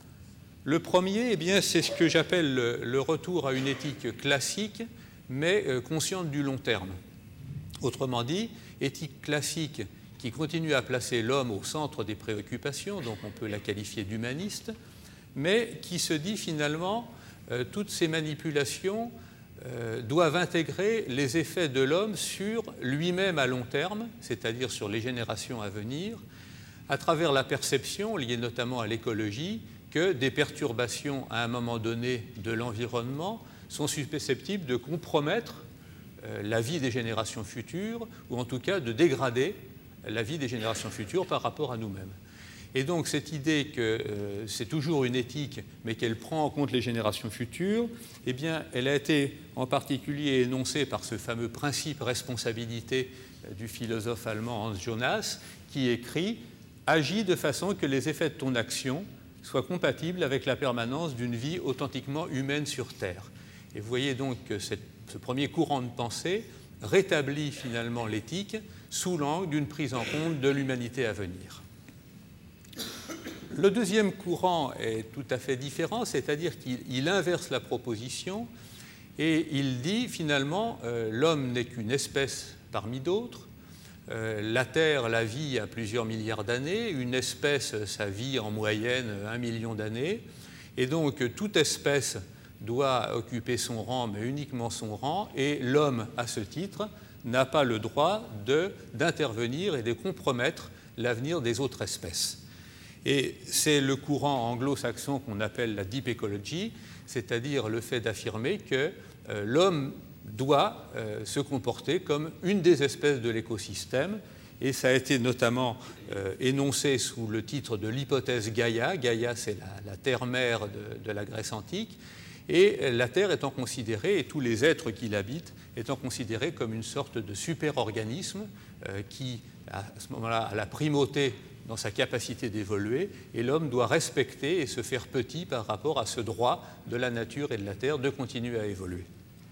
Le premier, eh bien, c'est ce que j'appelle le, le retour à une éthique classique, mais euh, consciente du long terme. Autrement dit, éthique classique qui continue à placer l'homme au centre des préoccupations, donc on peut la qualifier d'humaniste, mais qui se dit finalement, euh, toutes ces manipulations euh, doivent intégrer les effets de l'homme sur lui-même à long terme, c'est-à-dire sur les générations à venir, à travers la perception liée notamment à l'écologie, que des perturbations à un moment donné de l'environnement sont susceptibles de compromettre euh, la vie des générations futures, ou en tout cas de dégrader la vie des générations futures par rapport à nous-mêmes. Et donc cette idée que euh, c'est toujours une éthique, mais qu'elle prend en compte les générations futures, eh bien, elle a été en particulier énoncée par ce fameux principe responsabilité euh, du philosophe allemand Hans Jonas, qui écrit « Agis de façon que les effets de ton action soit compatible avec la permanence d'une vie authentiquement humaine sur Terre. » Et vous voyez donc que cette, ce premier courant de pensée rétablit finalement l'éthique sous l'angle d'une prise en compte de l'humanité à venir. Le deuxième courant est tout à fait différent, c'est-à-dire qu'il inverse la proposition et il dit finalement euh, l'homme n'est qu'une espèce parmi d'autres. Euh, la Terre, la vie a plusieurs milliards d'années, une espèce, ça vit en moyenne un million d'années, et donc toute espèce doit occuper son rang, mais uniquement son rang, et l'homme, à ce titre, n'a pas le droit de, d'intervenir et de compromettre l'avenir des autres espèces. Et c'est le courant anglo-saxon qu'on appelle la deep ecology, c'est-à-dire le fait d'affirmer que euh, l'homme doit euh, se comporter comme une des espèces de l'écosystème, et ça a été notamment euh, énoncé sous le titre de l'hypothèse Gaïa. Gaïa, c'est la, la terre-mère de, de la Grèce antique, et la Terre étant considérée, et tous les êtres qui l'habitent, étant considérés comme une sorte de super-organisme euh, qui, à ce moment-là, a la primauté dans sa capacité d'évoluer, et l'homme doit respecter et se faire petit par rapport à ce droit de la nature et de la Terre de continuer à évoluer.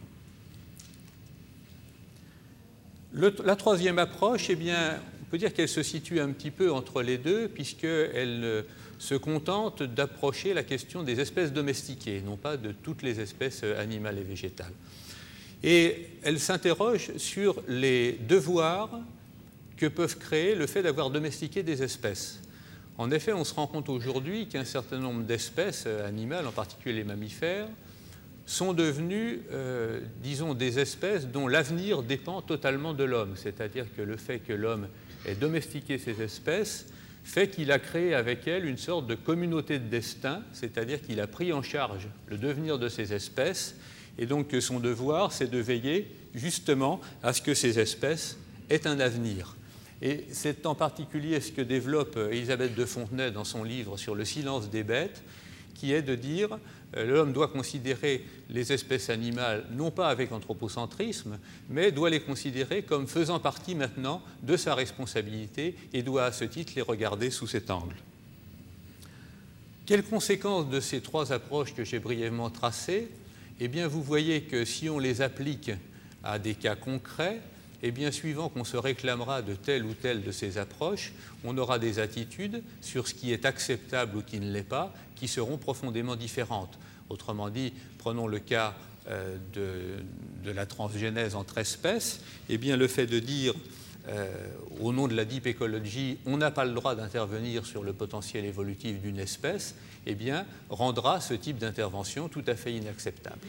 Le, la troisième approche, eh bien, on peut dire qu'elle se situe un petit peu entre les deux, puisqu'elle se contente d'approcher la question des espèces domestiquées, non pas de toutes les espèces animales et végétales. Et elle s'interroge sur les devoirs que peuvent créer le fait d'avoir domestiqué des espèces. En effet, on se rend compte aujourd'hui qu'un certain nombre d'espèces animales, en particulier les mammifères, sont devenues, euh, disons, des espèces dont l'avenir dépend totalement de l'homme. C'est-à-dire que le fait que l'homme ait domestiqué ces espèces fait qu'il a créé avec elles une sorte de communauté de destin, c'est-à-dire qu'il a pris en charge le devenir de ces espèces, et donc que son devoir, c'est de veiller justement à ce que ces espèces aient un avenir. Et c'est en particulier ce que développe Elisabeth de Fontenay dans son livre sur le silence des bêtes, qui est de dire euh, l'homme doit considérer les espèces animales non pas avec anthropocentrisme, mais doit les considérer comme faisant partie maintenant de sa responsabilité et doit à ce titre les regarder sous cet angle. Quelles conséquences de ces trois approches que j'ai brièvement tracées? Eh bien, vous voyez que si on les applique à des cas concrets, et bien, suivant qu'on se réclamera de telle ou telle de ces approches, on aura des attitudes sur ce qui est acceptable ou qui ne l'est pas, qui seront profondément différentes. Autrement dit, prenons le cas euh, de, de la transgénèse entre espèces, eh bien, le fait de dire, euh, au nom de la deep ecology, on n'a pas le droit d'intervenir sur le potentiel évolutif d'une espèce, eh bien, rendra ce type d'intervention tout à fait inacceptable.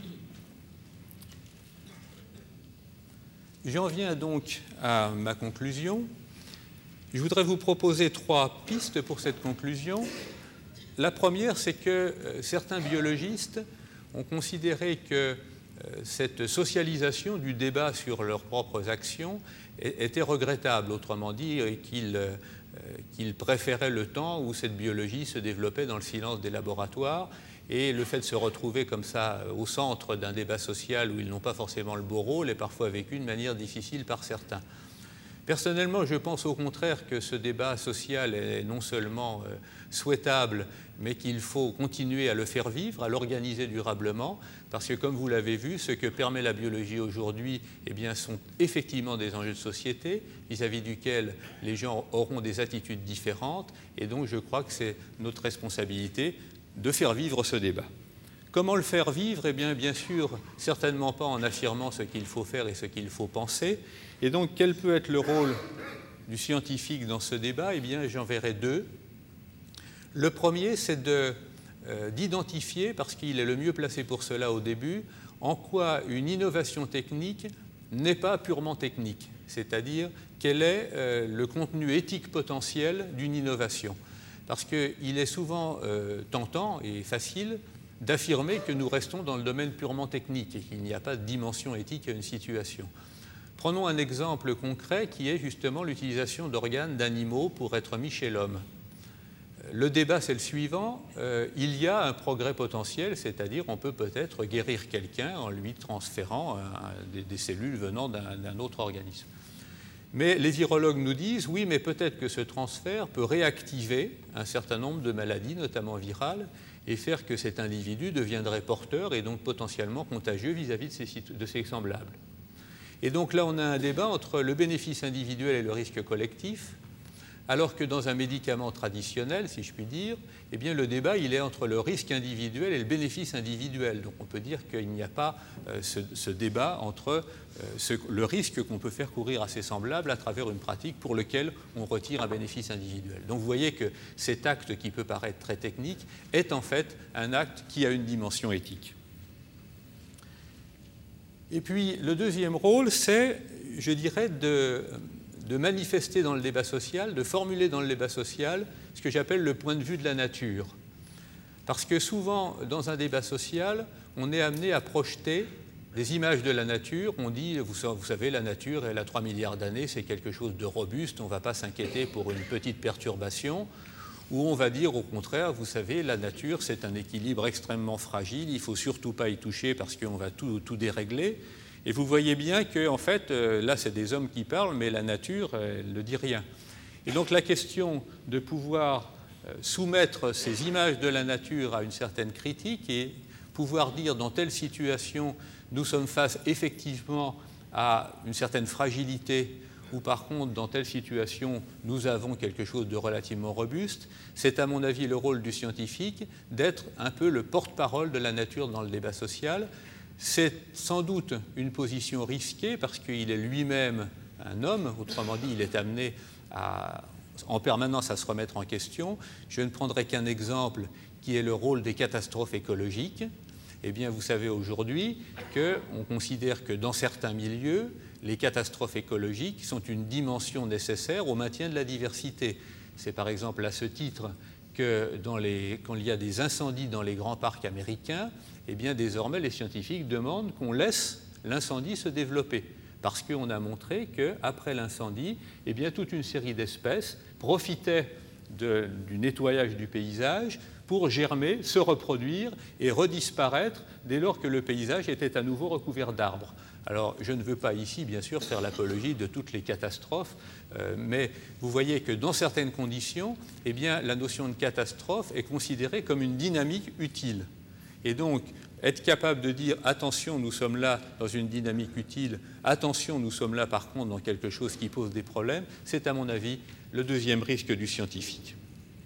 J'en viens donc à ma conclusion. Je voudrais vous proposer trois pistes pour cette conclusion. La première, c'est que euh, certains biologistes ont considéré que euh, cette socialisation du débat sur leurs propres actions était regrettable, autrement dit, qu'ils euh, qu'ils préféraient le temps où cette biologie se développait dans le silence des laboratoires. Et le fait de se retrouver comme ça au centre d'un débat social où ils n'ont pas forcément le beau rôle est parfois vécu de manière difficile par certains. Personnellement, je pense au contraire que ce débat social est non seulement euh, souhaitable, mais qu'il faut continuer à le faire vivre, à l'organiser durablement, parce que comme vous l'avez vu, ce que permet la biologie aujourd'hui, eh bien, sont effectivement des enjeux de société vis-à-vis duquel les gens auront des attitudes différentes, et donc je crois que c'est notre responsabilité de faire vivre ce débat. Comment le faire vivre? Eh bien, bien sûr, certainement pas en affirmant ce qu'il faut faire et ce qu'il faut penser. Et donc, quel peut être le rôle du scientifique dans ce débat? Eh bien, j'en verrai deux. Le premier, c'est de, euh, d'identifier, parce qu'il est le mieux placé pour cela au début, en quoi une innovation technique n'est pas purement technique, c'est-à-dire quel est euh, le contenu éthique potentiel d'une innovation. Parce qu'il est souvent euh, tentant et facile d'affirmer que nous restons dans le domaine purement technique et qu'il n'y a pas de dimension éthique à une situation. Prenons un exemple concret qui est justement l'utilisation d'organes d'animaux pour être mis chez l'homme. Le débat, c'est le suivant. Euh, il y a un progrès potentiel, c'est-à-dire on peut peut-être guérir quelqu'un en lui transférant un, des, des cellules venant d'un, d'un autre organisme. Mais les virologues nous disent, oui, mais peut-être que ce transfert peut réactiver un certain nombre de maladies, notamment virales, et faire que cet individu deviendrait porteur et donc potentiellement contagieux vis-à-vis de ses, de ses semblables. Et donc là, on a un débat entre le bénéfice individuel et le risque collectif, alors que dans un médicament traditionnel, si je puis dire, eh bien, le débat il est entre le risque individuel et le bénéfice individuel. Donc on peut dire qu'il n'y a pas euh, ce, ce débat entre euh, ce, le risque qu'on peut faire courir à ses semblables à travers une pratique pour laquelle on retire un bénéfice individuel. Donc vous voyez que cet acte qui peut paraître très technique est en fait un acte qui a une dimension éthique. Et puis le deuxième rôle, c'est, je dirais, de... de manifester dans le débat social, de formuler dans le débat social ce que j'appelle le point de vue de la nature. Parce que souvent, dans un débat social, on est amené à projeter des images de la nature. On dit, vous savez, la nature, elle a trois milliards d'années, c'est quelque chose de robuste, on ne va pas s'inquiéter pour une petite perturbation. Ou on va dire, au contraire, vous savez, la nature, c'est un équilibre extrêmement fragile, il ne faut surtout pas y toucher parce qu'on va tout, tout dérégler. Et vous voyez bien que, en fait, euh, là, c'est des hommes qui parlent, mais la nature, elle ne dit rien. Et donc, la question de pouvoir euh, soumettre ces images de la nature à une certaine critique et pouvoir dire, dans telle situation, nous sommes face effectivement à une certaine fragilité ou par contre, dans telle situation, nous avons quelque chose de relativement robuste, c'est à mon avis le rôle du scientifique d'être un peu le porte-parole de la nature dans le débat social. C'est sans doute une position risquée parce qu'il est lui-même un homme, autrement dit, il est amené à, en permanence à se remettre en question. Je ne prendrai qu'un exemple qui est le rôle des catastrophes écologiques. Eh bien, vous savez aujourd'hui qu'on considère que dans certains milieux, les catastrophes écologiques sont une dimension nécessaire au maintien de la diversité. C'est par exemple à ce titre que dans les, quand il y a des incendies dans les grands parcs américains, eh bien, désormais, les scientifiques demandent qu'on laisse l'incendie se développer. Parce qu'on a montré qu'après l'incendie, eh bien, toute une série d'espèces profitaient de, du nettoyage du paysage pour germer, se reproduire et redisparaître dès lors que le paysage était à nouveau recouvert d'arbres. Alors, je ne veux pas ici, bien sûr, faire l'apologie de toutes les catastrophes, euh, mais vous voyez que dans certaines conditions, eh bien, la notion de catastrophe est considérée comme une dynamique utile. Et donc, être capable de dire « attention, nous sommes là dans une dynamique utile, attention, nous sommes là par contre dans quelque chose qui pose des problèmes », c'est à mon avis le deuxième risque du scientifique.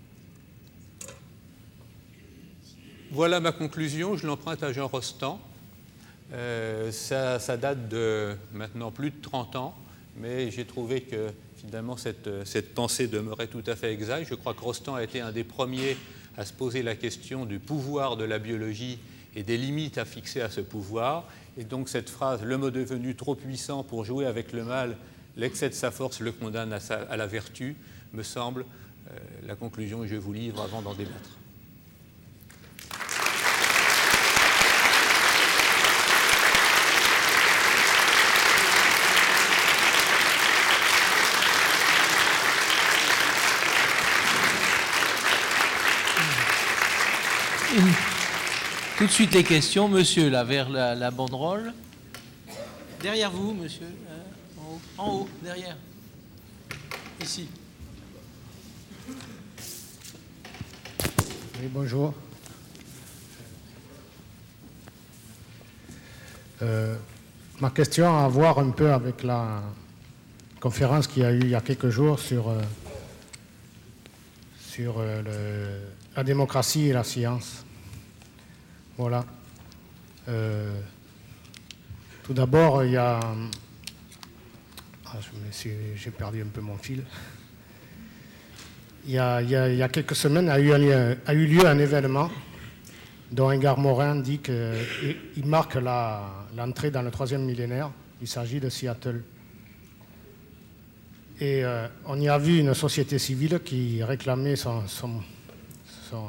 Voilà ma conclusion, je l'emprunte à Jean Rostand. Euh, ça, ça date de maintenant plus de trente ans, mais j'ai trouvé que finalement cette, cette pensée demeurait tout à fait exacte. Je crois que Rostand a été un des premiers à se poser la question du pouvoir de la biologie et des limites à fixer à ce pouvoir. Et donc cette phrase « l'homme est devenu trop puissant pour jouer avec le mal, l'excès de sa force le condamne à, sa, à la vertu » me semble euh, la conclusion que je vous livre avant d'en débattre. Tout de suite les questions, monsieur, là, vers la, la banderole. Derrière vous, monsieur, euh, en haut, en haut, derrière. Ici. Oui, bonjour. Euh, ma question a à voir un peu avec la conférence qu'il y a eu il y a quelques jours sur, euh, sur euh, le, la démocratie et la science. Voilà. Euh, tout d'abord, il y a... Ah, j'ai perdu un peu mon fil. Il y a, il y a, il y a quelques semaines a eu, un, a eu lieu un événement dont Ingar Morin dit qu'il marque la, l'entrée dans le troisième millénaire. Il s'agit de Seattle. Et euh, on y a vu une société civile qui réclamait son... son, son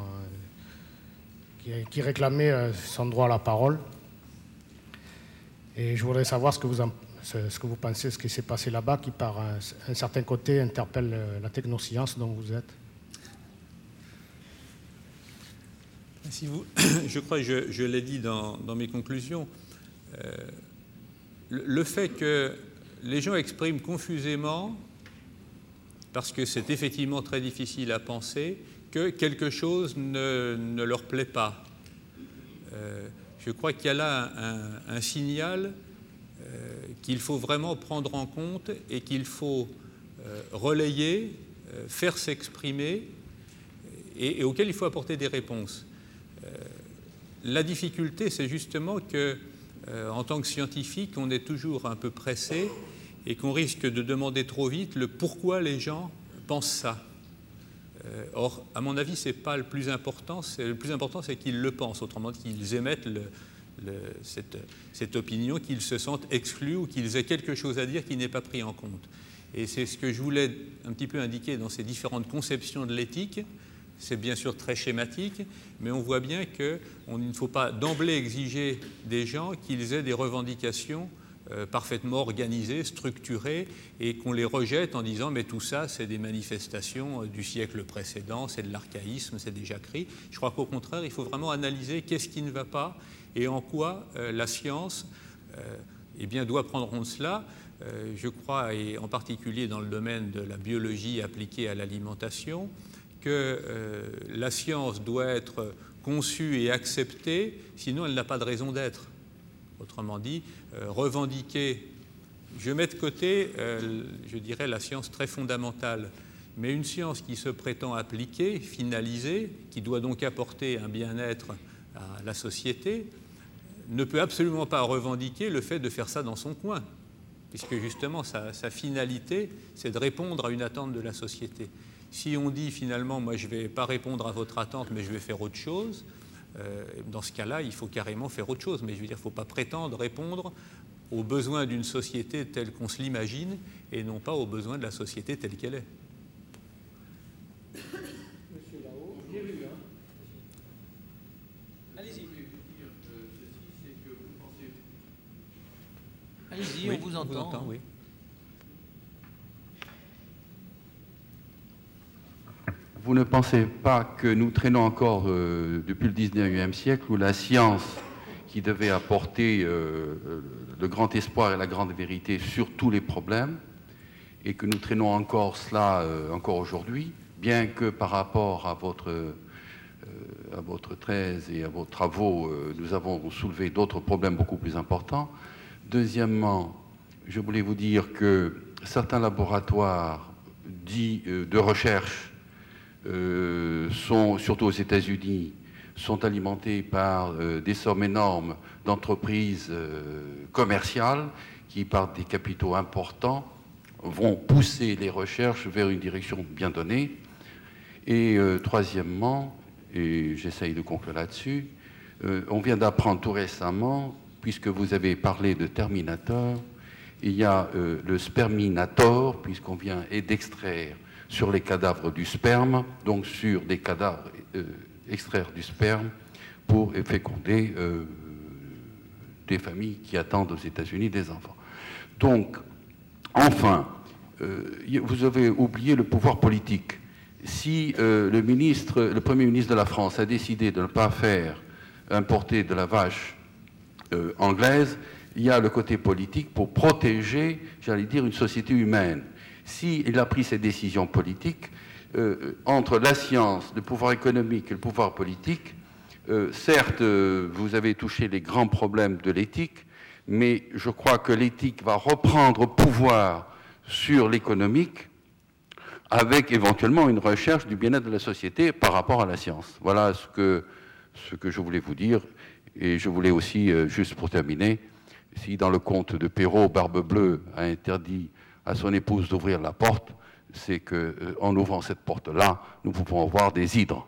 qui réclamait son droit à la parole. Et je voudrais savoir ce que vous, en, ce que vous pensez de ce qui s'est passé là-bas, qui par un, un certain côté interpelle la technoscience dont vous êtes. Si vous, je crois que je, je l'ai dit dans, dans mes conclusions, euh, le, le fait que les gens expriment confusément, parce que c'est effectivement très difficile à penser, que quelque chose ne, ne leur plaît pas. Euh, je crois qu'il y a là un, un signal euh, qu'il faut vraiment prendre en compte et qu'il faut euh, relayer, euh, faire s'exprimer et, et auquel il faut apporter des réponses. Euh, la difficulté, c'est justement que, euh, en tant que scientifique, on est toujours un peu pressé et qu'on risque de demander trop vite le pourquoi les gens pensent ça. Or, à mon avis, ce n'est pas le plus important. Le plus important, c'est qu'ils le pensent, autrement dit, qu'ils émettent le, le, cette, cette opinion, qu'ils se sentent exclus ou qu'ils aient quelque chose à dire qui n'est pas pris en compte. Et c'est ce que je voulais un petit peu indiquer dans ces différentes conceptions de l'éthique. C'est bien sûr très schématique, mais on voit bien qu'il ne faut pas d'emblée exiger des gens qu'ils aient des revendications Euh, parfaitement organisées, structurées, et qu'on les rejette en disant mais tout ça c'est des manifestations du siècle précédent, c'est de l'archaïsme, c'est des jacqueries. Je crois qu'au contraire il faut vraiment analyser qu'est-ce qui ne va pas et en quoi euh, la science euh, eh bien, doit prendre en cela. Euh, je crois, et en particulier dans le domaine de la biologie appliquée à l'alimentation, que euh, la science doit être conçue et acceptée, sinon elle n'a pas de raison d'être. Autrement dit, euh, revendiquer je mets de côté, euh, je dirais, la science très fondamentale, mais une science qui se prétend appliquée, finalisée, qui doit donc apporter un bien-être à la société, ne peut absolument pas revendiquer le fait de faire ça dans son coin, puisque justement sa, sa finalité, c'est de répondre à une attente de la société. Si on dit finalement, moi je ne vais pas répondre à votre attente, mais je vais faire autre chose, euh, dans ce cas-là, il faut carrément faire autre chose. Mais je veux dire, il ne faut pas prétendre répondre aux besoins d'une société telle qu'on se l'imagine et non pas aux besoins de la société telle qu'elle est. Monsieur là-haut, j'ai vu, hein. Allez-y. Allez-y, Oui, on vous entend. On vous entend, oui. Vous ne pensez pas que nous traînons encore euh, depuis le dix-neuvième siècle où la science qui devait apporter euh, le grand espoir et la grande vérité sur tous les problèmes et que nous traînons encore cela euh, encore aujourd'hui, bien que par rapport à votre, euh, à votre thèse et à vos travaux, euh, nous avons soulevé d'autres problèmes beaucoup plus importants. Deuxièmement, je voulais vous dire que certains laboratoires dits euh, de recherche Euh, sont, surtout aux États-Unis, sont alimentés par euh, des sommes énormes d'entreprises euh, commerciales qui, par des capitaux importants, vont pousser les recherches vers une direction bien donnée. Et euh, troisièmement, et j'essaye de conclure là-dessus, euh, on vient d'apprendre tout récemment, puisque vous avez parlé de Terminator, il y a euh, le Sperminator, puisqu'on vient d'extraire sur les cadavres du sperme, donc sur des cadavres, euh, extraire du sperme pour féconder euh, des familles qui attendent aux États-Unis des enfants. Donc, enfin, euh, vous avez oublié le pouvoir politique. Si euh, le ministre, le Premier ministre de la France a décidé de ne pas faire importer de la vache euh, anglaise, il y a le côté politique pour protéger, j'allais dire, une société humaine. S'il a pris ces décisions politiques, euh, entre la science, le pouvoir économique et le pouvoir politique, euh, certes, euh, vous avez touché les grands problèmes de l'éthique, mais je crois que l'éthique va reprendre pouvoir sur l'économique avec éventuellement une recherche du bien-être de la société par rapport à la science. Voilà ce que, ce que je voulais vous dire. Et je voulais aussi, euh, juste pour terminer, si dans le conte de Perrault, Barbe Bleue a interdit à son épouse d'ouvrir la porte, c'est qu'en euh, ouvrant cette porte-là, nous pouvons voir des hydres.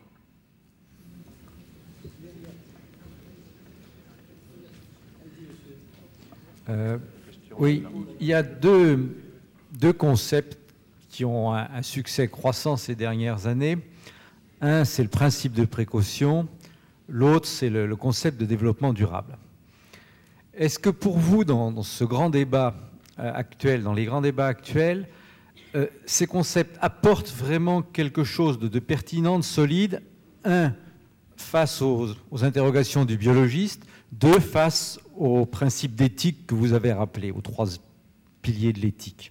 Euh, oui, il y a deux, deux concepts qui ont un, un succès croissant ces dernières années. Un, c'est le principe de précaution. L'autre, c'est le, le concept de développement durable. Est-ce que pour vous, dans, dans ce grand débat actuel, dans les grands débats actuels, euh, ces concepts apportent vraiment quelque chose de, de pertinent, de solide, un, face aux, aux interrogations du biologiste, deux, face aux principes d'éthique que vous avez rappelés, aux trois piliers de l'éthique?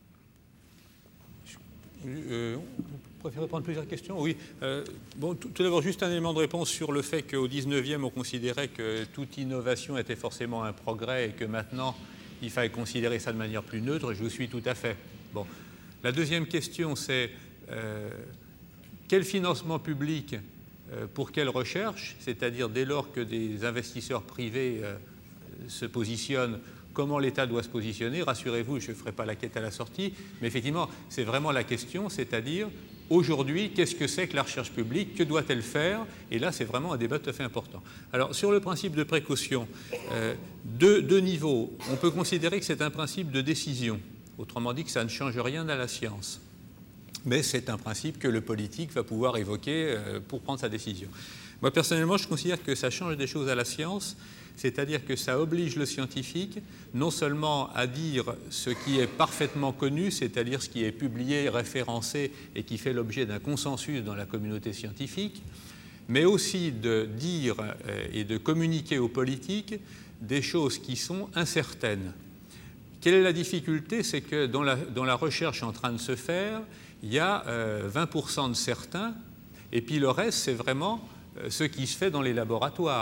Euh, vous préférez prendre plusieurs questions? Oui. Euh, bon, tout, tout d'abord, juste un élément de réponse sur le fait qu'au dix-neuvième, on considérait que toute innovation était forcément un progrès et que maintenant, il fallait considérer ça de manière plus neutre. Je vous suis tout à fait. Bon. La deuxième question, c'est euh, quel financement public euh, pour quelle recherche? C'est-à-dire, dès lors que des investisseurs privés euh, se positionnent, comment l'État doit se positionner? Rassurez-vous, je ne ferai pas la quête à la sortie, mais effectivement, c'est vraiment la question, c'est-à-dire, aujourd'hui, qu'est-ce que c'est que la recherche publique? Que doit-elle faire? Et là, c'est vraiment un débat tout à fait important. Alors, sur le principe de précaution, euh, deux, deux niveaux. On peut considérer que c'est un principe de décision, autrement dit que ça ne change rien à la science. Mais c'est un principe que le politique va pouvoir évoquer euh, pour prendre sa décision. Moi, personnellement, je considère que ça change des choses à la science, c'est-à-dire que ça oblige le scientifique non seulement à dire ce qui est parfaitement connu, c'est-à-dire ce qui est publié, référencé et qui fait l'objet d'un consensus dans la communauté scientifique, mais aussi de dire et de communiquer aux politiques des choses qui sont incertaines. Quelle est la difficulté? C'est que dans la, dans la recherche en train de se faire, il y a euh, vingt pour cent de certains, et puis le reste, c'est vraiment euh, ce qui se fait dans les laboratoires.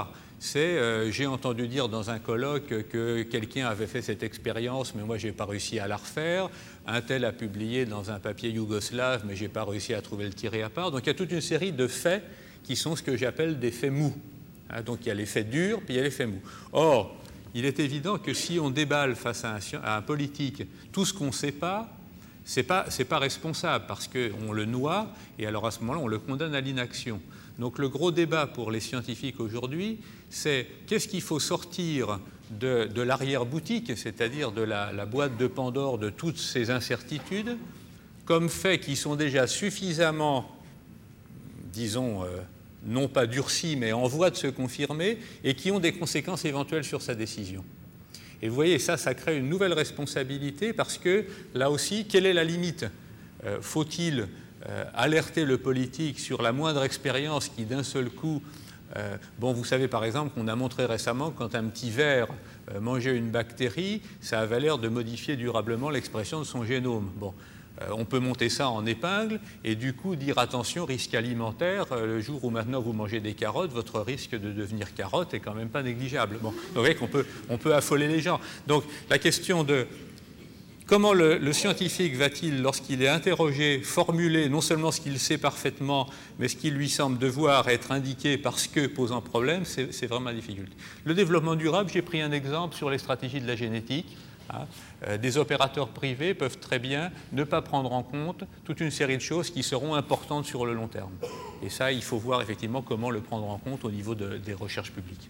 c'est euh, j'ai entendu dire dans un colloque que quelqu'un avait fait cette expérience, mais moi je n'ai pas réussi à la refaire. Un tel a publié dans un papier yougoslave, mais je n'ai pas réussi à trouver le tiré à part. Donc il y a toute une série de faits qui sont ce que j'appelle des faits mous. Hein, donc il y a les faits durs, puis il y a les faits mous. Or, il est évident que si on déballe face à un, à un politique tout ce qu'on ne sait pas, ce n'est pas, c'est pas responsable, parce qu'on le noie, et alors à ce moment-là, on le condamne à l'inaction. Donc le gros débat pour les scientifiques aujourd'hui, c'est qu'est-ce qu'il faut sortir de, de l'arrière-boutique, c'est-à-dire de la, la boîte de Pandore de toutes ces incertitudes, comme faits qui sont déjà suffisamment, disons, euh, non pas durcis, mais en voie de se confirmer, et qui ont des conséquences éventuelles sur sa décision. Et vous voyez, ça, ça crée une nouvelle responsabilité, parce que, là aussi, quelle est la limite ? euh, Faut-il euh, alerter le politique sur la moindre expérience qui, d'un seul coup... Euh, bon, vous savez, par exemple, qu'on a montré récemment que quand un petit ver euh, mangeait une bactérie, ça avait l'air de modifier durablement l'expression de son génome. Bon. On peut monter ça en épingle et du coup dire attention, risque alimentaire, le jour où maintenant vous mangez des carottes, votre risque de devenir carotte est quand même pas négligeable. Bon, donc vous voyez qu'on peut, on peut affoler les gens. Donc la question de comment le, le scientifique va-t-il, lorsqu'il est interrogé, formuler non seulement ce qu'il sait parfaitement, mais ce qui lui semble devoir être indiqué parce que posant problème, c'est, c'est vraiment la difficulté. Le développement durable, j'ai pris un exemple sur les stratégies de la génétique. Hein, euh, des opérateurs privés peuvent très bien ne pas prendre en compte toute une série de choses qui seront importantes sur le long terme. Et ça, il faut voir effectivement comment le prendre en compte au niveau de, des recherches publiques.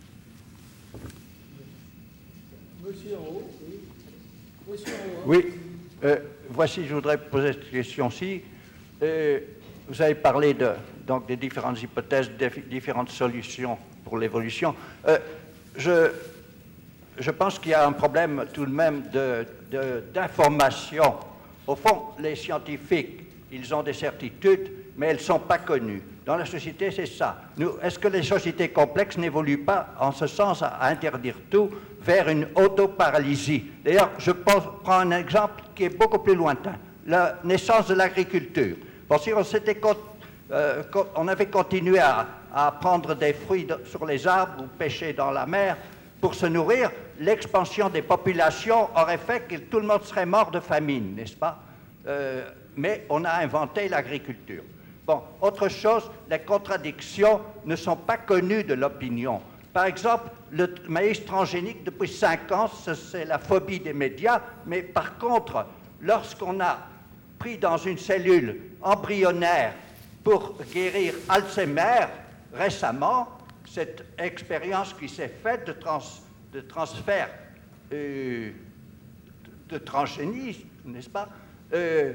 Monsieur en haut, oui. Monsieur en haut. Oui, euh, voici, je voudrais poser cette question-ci. Euh, vous avez parlé de, donc, des différentes hypothèses, des différentes solutions pour l'évolution. Euh, je... Je pense qu'il y a un problème tout de même de, de, d'information. Au fond, les scientifiques, ils ont des certitudes, mais elles ne sont pas connues. Dans la société, c'est ça. Nous, est-ce que les sociétés complexes n'évoluent pas en ce sens à interdire tout vers une autoparalysie? D'ailleurs, je pense, prends un exemple qui est beaucoup plus lointain. La naissance de l'agriculture. Bon, si on, s'était, euh, on avait continué à, à prendre des fruits de, sur les arbres ou pêcher dans la mer, pour se nourrir, l'expansion des populations aurait fait que tout le monde serait mort de famine, n'est-ce pas? euh, Mais on a inventé l'agriculture. Bon, autre chose, les contradictions ne sont pas connues de l'opinion. Par exemple, le maïs transgénique, depuis cinq ans, c'est la phobie des médias, mais par contre, lorsqu'on a pris dans une cellule embryonnaire pour guérir Alzheimer, récemment, cette expérience qui s'est faite de, trans, de transfert euh, de transgénisme, n'est-ce pas? euh,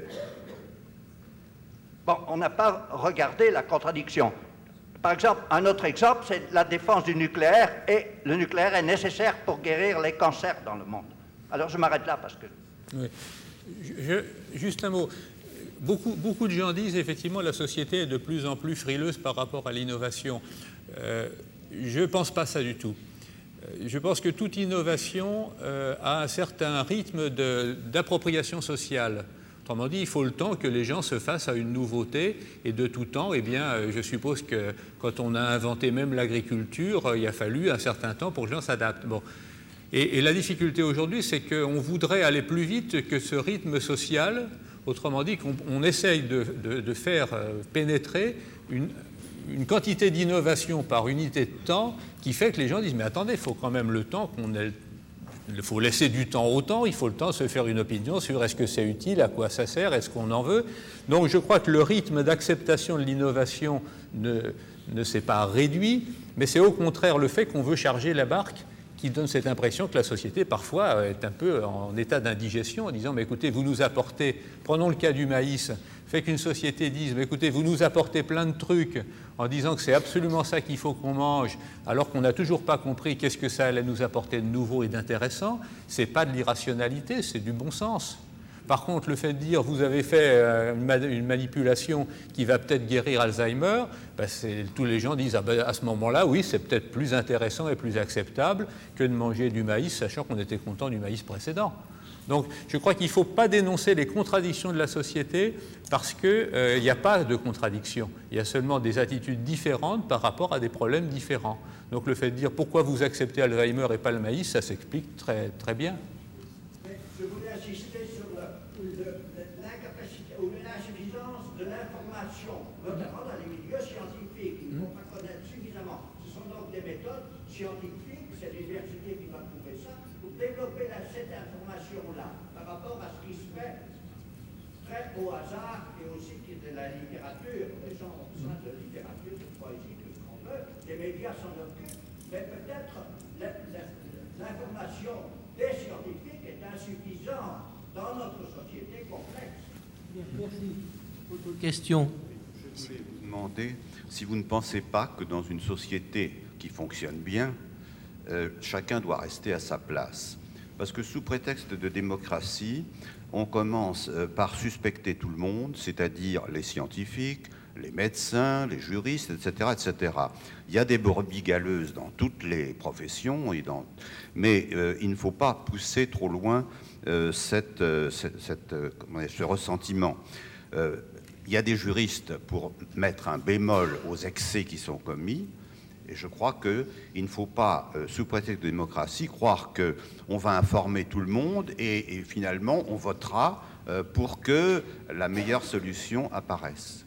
Bon, on n'a pas regardé la contradiction. Par exemple, un autre exemple, c'est la défense du nucléaire, et le nucléaire est nécessaire pour guérir les cancers dans le monde. Alors je m'arrête là parce que... Oui. Je, juste un mot. Beaucoup, beaucoup de gens disent effectivement que la société est de plus en plus frileuse par rapport à l'innovation. Euh, je ne pense pas ça du tout. Je pense que toute innovation euh, a un certain rythme de, d'appropriation sociale. Autrement dit, il faut le temps que les gens se fassent à une nouveauté, et de tout temps, eh bien, euh, je suppose que quand on a inventé même l'agriculture, euh, il a fallu un certain temps pour que les gens s'adaptent. Bon. Et, et la difficulté aujourd'hui, c'est qu'on voudrait aller plus vite que ce rythme social. Autrement dit, qu'on on essaye de, de, de faire pénétrer une, une quantité d'innovation par unité de temps qui fait que les gens disent « mais attendez, il faut quand même le temps qu'on ait... Il faut laisser du temps au temps, il faut le temps de se faire une opinion sur est-ce que c'est utile, à quoi ça sert, est-ce qu'on en veut ». Donc je crois que le rythme d'acceptation de l'innovation ne, ne s'est pas réduit, mais c'est au contraire le fait qu'on veut charger la barque qui donne cette impression que la société, parfois, est un peu en état d'indigestion, en disant « mais écoutez, vous nous apportez, prenons le cas du maïs, fait qu'une société dise « mais écoutez, vous nous apportez plein de trucs en disant que c'est absolument ça qu'il faut qu'on mange, alors qu'on n'a toujours pas compris qu'est-ce que ça allait nous apporter de nouveau et d'intéressant », c'est pas de l'irrationalité, c'est du bon sens. Par contre, le fait de dire « vous avez fait une manipulation qui va peut-être guérir Alzheimer ben », tous les gens disent ah ben, à ce moment-là, oui, c'est peut-être plus intéressant et plus acceptable que de manger du maïs, sachant qu'on était content du maïs précédent. Donc je crois qu'il ne faut pas dénoncer les contradictions de la société parce qu'il euh, n'y a pas de contradiction. Il y a seulement des attitudes différentes par rapport à des problèmes différents. Donc le fait de dire pourquoi vous acceptez Alzheimer et pas le maïs, ça s'explique très, très bien. Mais je voulais insister sur l'incapacité ou l'insuffisance de l'information, notamment dans les milieux scientifiques. Ils ne vont pas connaître suffisamment. Ce sont donc des méthodes scientifiques, c'est l'université qui va prouver ça, pour développer la, cette information-là par rapport à ce qui se fait très au hasard et aussi qui est de la littérature. Les gens ont besoin de littérature, de poésie, tout ce qu'on veut. Les médias s'en occupent, mais peut-être l'information des scientifiques est insuffisante dans notre société complexe. Merci. Autre question. Je voulais vous demander si vous ne pensez pas que dans une société qui fonctionne bien, euh, chacun doit rester à sa place. Parce que sous prétexte de démocratie, on commence euh, par suspecter tout le monde, c'est-à-dire les scientifiques, les médecins, les juristes, et cetera, et cetera. Il y a des brebis galeuses dans toutes les professions, et dans... mais euh, il ne faut pas pousser trop loin euh, cette, euh, cette, cette, euh, ce ressentiment. Euh, il y a des juristes pour mettre un bémol aux excès qui sont commis, et je crois qu'il ne faut pas, euh, sous prétexte de démocratie, croire qu'on va informer tout le monde et, et finalement on votera euh, pour que la meilleure solution apparaisse.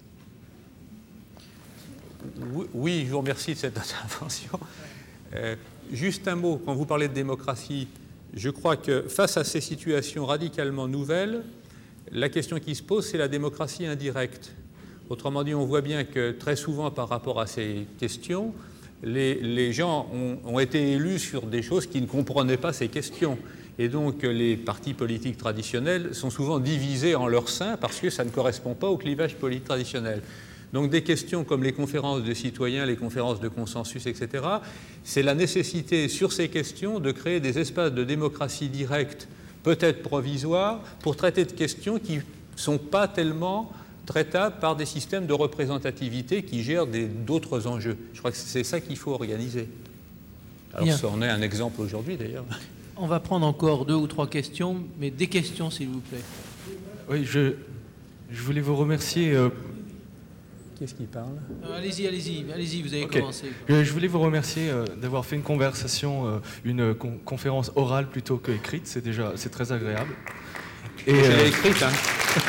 Oui, je vous remercie de cette intervention. Euh, juste un mot, quand vous parlez de démocratie, je crois que face à ces situations radicalement nouvelles, la question qui se pose, c'est la démocratie indirecte. Autrement dit, on voit bien que très souvent, par rapport à ces questions, les, les gens ont, ont été élus sur des choses qui ne comprenaient pas ces questions. Et donc, les partis politiques traditionnels sont souvent divisés en leur sein parce que ça ne correspond pas au clivage politique traditionnel. Donc des questions comme les conférences de citoyens, les conférences de consensus, et cetera, c'est la nécessité sur ces questions de créer des espaces de démocratie directe, peut-être provisoires, pour traiter de questions qui ne sont pas tellement traitables par des systèmes de représentativité qui gèrent d'autres enjeux. Je crois que c'est ça qu'il faut organiser. Alors Bien. Ça en est un exemple aujourd'hui d'ailleurs. On va prendre encore deux ou trois questions, mais des questions s'il vous plaît. Oui, je, je voulais vous remercier... Euh, Qu'est-ce qui parle euh, Allez-y, allez-y, allez-y, vous avez okay. commencé. Je, je voulais vous remercier euh, d'avoir fait une conversation, euh, une con conférence orale plutôt que écrite. C'est déjà, c'est très agréable. Et je l'ai euh, écrite, hein.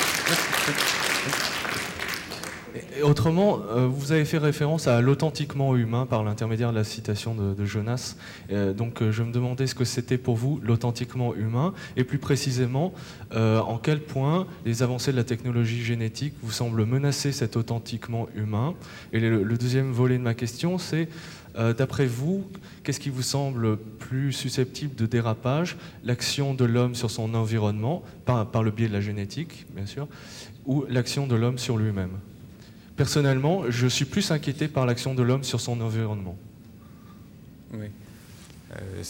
Et autrement, euh, vous avez fait référence à l'authentiquement humain par l'intermédiaire de la citation de, de Jonas. Euh, donc, euh, je me demandais ce que c'était pour vous l'authentiquement humain, et plus précisément, euh, en quel point les avancées de la technologie génétique vous semblent menacer cet authentiquement humain. Et le, le deuxième volet de ma question, c'est, euh, d'après vous, qu'est-ce qui vous semble plus susceptible de dérapage, l'action de l'homme sur son environnement, par, par le biais de la génétique, bien sûr, ou l'action de l'homme sur lui-même? Personnellement, je suis plus inquiété par l'action de l'homme sur son environnement. Oui. Euh,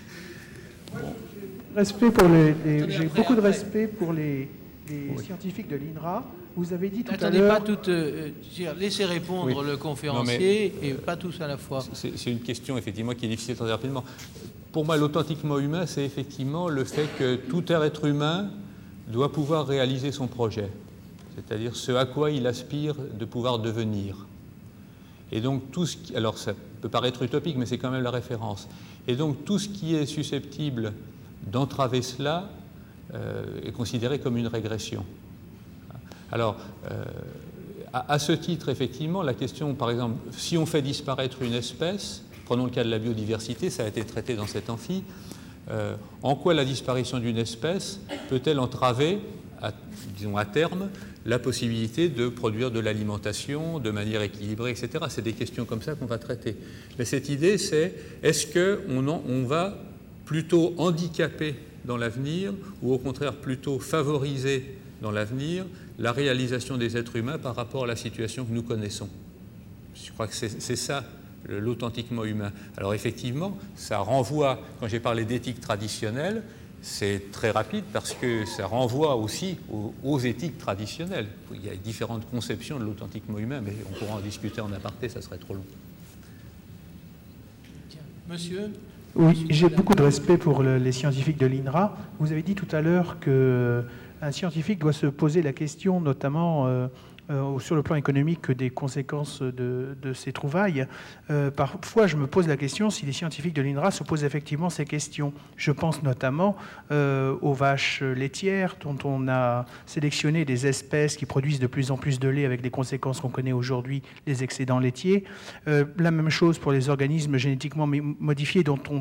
respect pour les, les, j'ai beaucoup de respect pour les, les oui. scientifiques de l'I N R A. Vous avez dit tout Attendez à l'heure... pas tout, euh, laissez répondre oui. le conférencier non, mais, et pas tous à la fois. C'est une question effectivement qui est difficile très rapidement. Pour moi, l'authentiquement humain, c'est effectivement le fait que tout être humain doit pouvoir réaliser son projet. C'est-à-dire ce à quoi il aspire de pouvoir devenir. Et donc tout ce qui, alors ça peut paraître utopique, mais c'est quand même la référence. Et donc tout ce qui est susceptible d'entraver cela euh, est considéré comme une régression. Alors, euh, à, à ce titre, effectivement, la question, par exemple, si on fait disparaître une espèce, prenons le cas de la biodiversité, ça a été traité dans cet amphi, euh, en quoi la disparition d'une espèce peut-elle entraver, à, disons à terme, la possibilité de produire de l'alimentation de manière équilibrée, et cetera. C'est des questions comme ça qu'on va traiter. Mais cette idée, c'est est-ce qu'on on va plutôt handicaper dans l'avenir ou au contraire plutôt favoriser dans l'avenir la réalisation des êtres humains par rapport à la situation que nous connaissons? Je crois que c'est ça l'authentiquement humain. Alors effectivement, ça renvoie, quand j'ai parlé d'éthique traditionnelle, c'est très rapide parce que ça renvoie aussi aux, aux éthiques traditionnelles. Il y a différentes conceptions de l'authentiquement humain, mais on pourra en discuter en aparté, ça serait trop long. Tiens, monsieur, Oui, j'ai beaucoup de respect pour le, les scientifiques de l'I N R A. Vous avez dit tout à l'heure qu'un scientifique doit se poser la question, notamment euh, euh, sur le plan économique, des conséquences de, de ces trouvailles. Euh, parfois, je me pose la question si les scientifiques de l'I N R A se posent effectivement ces questions. Je pense notamment euh, aux vaches laitières, dont on a sélectionné des espèces qui produisent de plus en plus de lait, avec des conséquences qu'on connaît aujourd'hui, les excédents laitiers. Euh, la même chose pour les organismes génétiquement modifiés, dont on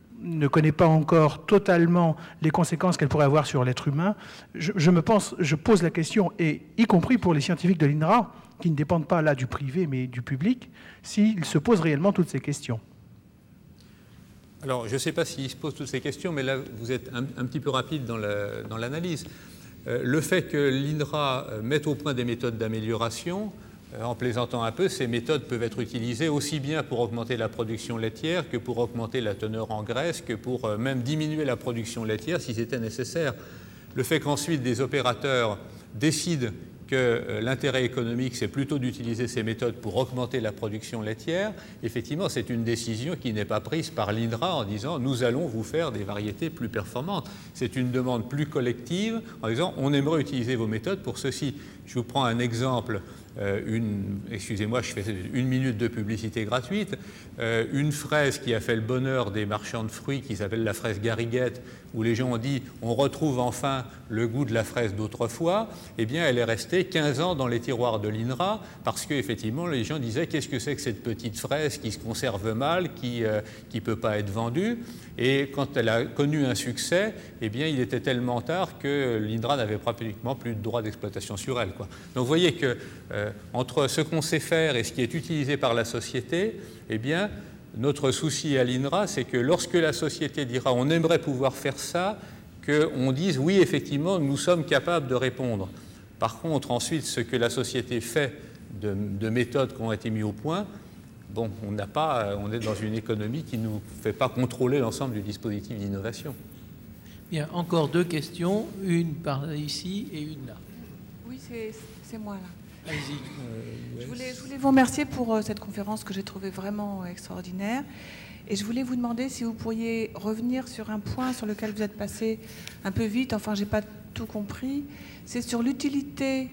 ne connaît pas encore totalement les conséquences qu'elle pourrait avoir sur l'être humain. Je, je me pense, je pose la question, et y compris pour les scientifiques de l'I N R A, qui ne dépendent pas là du privé mais du public, s'ils se posent réellement toutes ces questions. Alors, je ne sais pas s'ils se posent toutes ces questions, mais là, vous êtes un, un petit peu rapide dans la, dans l'analyse. Euh, le fait que l'I N R A mette au point des méthodes d'amélioration, en plaisantant un peu, ces méthodes peuvent être utilisées aussi bien pour augmenter la production laitière que pour augmenter la teneur en graisse, que pour même diminuer la production laitière si c'était nécessaire. Le fait qu'ensuite des opérateurs décident que l'intérêt économique, c'est plutôt d'utiliser ces méthodes pour augmenter la production laitière, effectivement, c'est une décision qui n'est pas prise par l'I N R A en disant « nous allons vous faire des variétés plus performantes ». C'est une demande plus collective en disant « on aimerait utiliser vos méthodes pour ceci ». Je vous prends un exemple. Euh, une, excusez-moi, je fais une minute de publicité gratuite, euh, une fraise qui a fait le bonheur des marchands de fruits, qui s'appelle la fraise Gariguette, où les gens ont dit on retrouve enfin le goût de la fraise d'autrefois, eh bien elle est restée quinze ans dans les tiroirs de l'I N R A, parce qu'effectivement les gens disaient qu'est-ce que c'est que cette petite fraise qui se conserve mal, qui ne euh, peut pas être vendue, et quand elle a connu un succès, eh bien il était tellement tard que l'I N R A n'avait pratiquement plus de droit d'exploitation sur elle, quoi. Donc vous voyez que euh, entre ce qu'on sait faire et ce qui est utilisé par la société, eh bien, notre souci à l'I N R A, c'est que lorsque la société dira on aimerait pouvoir faire ça, qu'on dise oui, effectivement, nous sommes capables de répondre. Par contre, ensuite, ce que la société fait de, de méthodes qui ont été mises au point, bon, on n'a pas, on est dans une économie qui ne nous fait pas contrôler l'ensemble du dispositif d'innovation. Bien, encore deux questions, une par ici et une là. Oui, c'est, c'est moi là. Allez-y. Euh, je, voulais, je voulais vous remercier pour euh, cette conférence que j'ai trouvée vraiment extraordinaire. Et je voulais vous demander si vous pourriez revenir sur un point sur lequel vous êtes passé un peu vite, enfin, je n'ai pas tout compris. C'est sur l'utilité.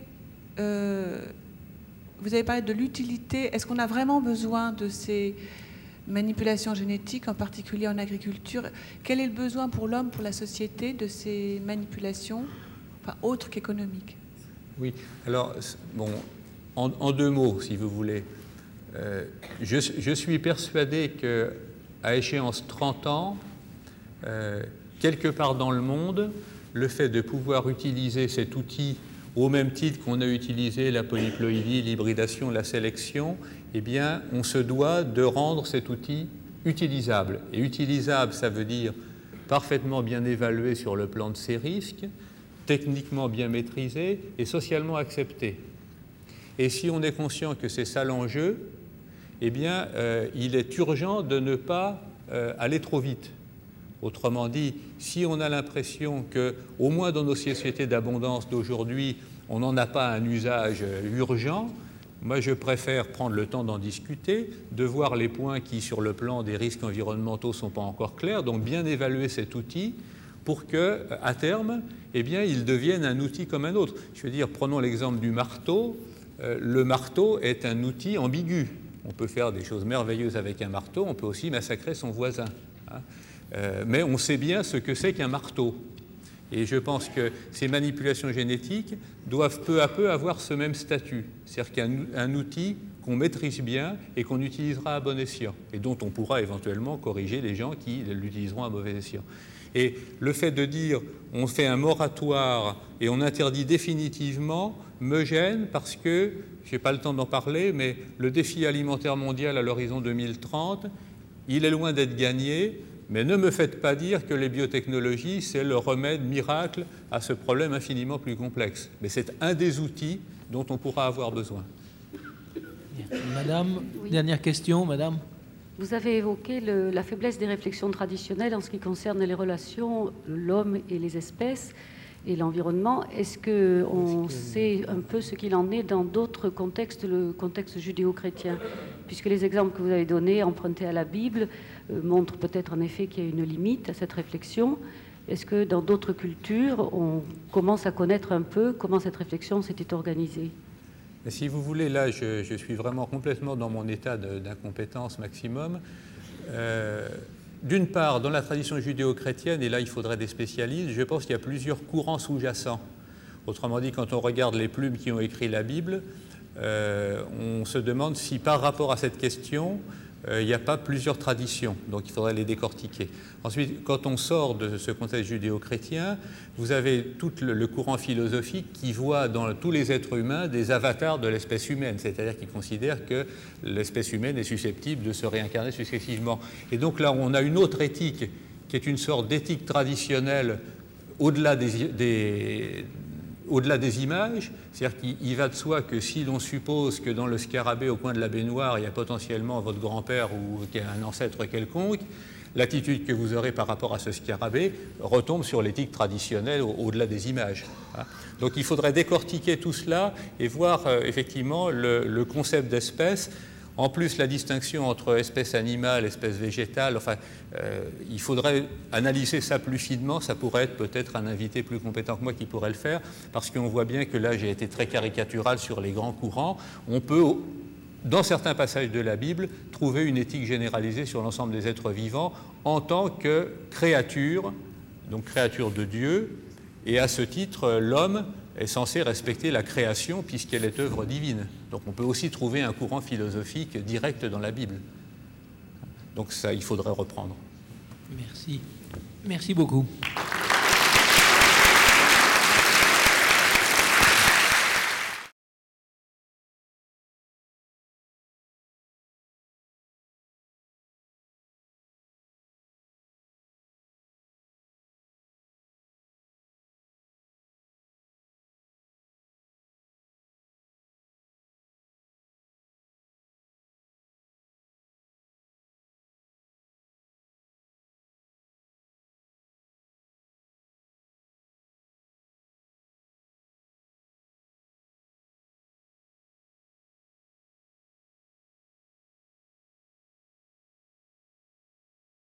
Euh, vous avez parlé de l'utilité. Est-ce qu'on a vraiment besoin de ces manipulations génétiques, en particulier en agriculture? Quel est le besoin pour l'homme, pour la société, de ces manipulations, enfin, autres qu'économiques? Oui, alors, bon, en, en deux mots, si vous voulez. Euh, je, je suis persuadé qu'à échéance trente ans, euh, quelque part dans le monde, le fait de pouvoir utiliser cet outil au même titre qu'on a utilisé la polyploïdie, l'hybridation, la sélection, eh bien, on se doit de rendre cet outil utilisable. Et utilisable, ça veut dire parfaitement bien évalué sur le plan de ses risques, techniquement bien maîtrisé et socialement accepté. Et si on est conscient que c'est ça l'enjeu, eh bien, euh, il est urgent de ne pas euh, aller trop vite. Autrement dit, si on a l'impression que, au moins dans nos sociétés d'abondance d'aujourd'hui, on n'en a pas un usage urgent, moi je préfère prendre le temps d'en discuter, de voir les points qui, sur le plan des risques environnementaux, ne sont pas encore clairs, donc bien évaluer cet outil pour qu'à terme, eh bien, il devienne un outil comme un autre. Je veux dire, prenons l'exemple du marteau. Euh, le marteau est un outil ambigu. On peut faire des choses merveilleuses avec un marteau, on peut aussi massacrer son voisin. Hein. Euh, mais on sait bien ce que c'est qu'un marteau. Et je pense que ces manipulations génétiques doivent peu à peu avoir ce même statut. C'est-à-dire qu'un un outil qu'on maîtrise bien et qu'on utilisera à bon escient, et dont on pourra éventuellement corriger les gens qui l'utiliseront à mauvais escient. Et le fait de dire on fait un moratoire et on interdit définitivement me gêne parce que, je n'ai pas le temps d'en parler, mais le défi alimentaire mondial à l'horizon deux mille trente, il est loin d'être gagné, mais ne me faites pas dire que les biotechnologies, c'est le remède miracle à ce problème infiniment plus complexe. Mais c'est un des outils dont on pourra avoir besoin. Madame, oui. Dernière question, madame. Vous avez évoqué le, la faiblesse des réflexions traditionnelles en ce qui concerne les relations de l'homme et les espèces. et l'environnement. Est-ce qu'on sait un peu ce qu'il en est dans d'autres contextes, le contexte judéo-chrétien? Puisque les exemples que vous avez donnés, empruntés à la Bible, euh, montrent peut-être en effet qu'il y a une limite à cette réflexion. Est-ce que dans d'autres cultures, on commence à connaître un peu comment cette réflexion s'était organisée? Si vous voulez, là, je, je suis vraiment complètement dans mon état d'incompétence maximum. Euh, D'une part, dans la tradition judéo-chrétienne, et là il faudrait des spécialistes, je pense qu'il y a plusieurs courants sous-jacents. Autrement dit, quand on regarde les plumes qui ont écrit la Bible, euh, on se demande si par rapport à cette question, euh, il n'y a pas plusieurs traditions. Donc il faudrait les décortiquer. Ensuite, quand on sort de ce contexte judéo-chrétien, vous avez tout le, le courant philosophique qui voit dans tous les êtres humains des avatars de l'espèce humaine, c'est-à-dire qui considère que l'espèce humaine est susceptible de se réincarner successivement. Et donc là, on a une autre éthique qui est une sorte d'éthique traditionnelle au-delà des, des, au-delà des images, c'est-à-dire qu'il va de soi que si l'on suppose que dans le scarabée au coin de la baignoire, il y a potentiellement votre grand-père ou un ancêtre quelconque, l'attitude que vous aurez par rapport à ce scarabée retombe sur l'éthique traditionnelle au-delà des images. Donc il faudrait décortiquer tout cela et voir euh, effectivement le, le concept d'espèce. En plus, la distinction entre espèce animale et espèce végétale, enfin, euh, il faudrait analyser ça plus finement. Ça pourrait être peut-être un invité plus compétent que moi qui pourrait le faire, parce qu'on voit bien que là, j'ai été très caricatural sur les grands courants. On peut, dans certains passages de la Bible, trouver une éthique généralisée sur l'ensemble des êtres vivants en tant que créature, donc créature de Dieu, et à ce titre, l'homme est censé respecter la création puisqu'elle est œuvre divine. Donc on peut aussi trouver un courant philosophique direct dans la Bible. Donc ça, il faudrait reprendre. Merci. Merci beaucoup.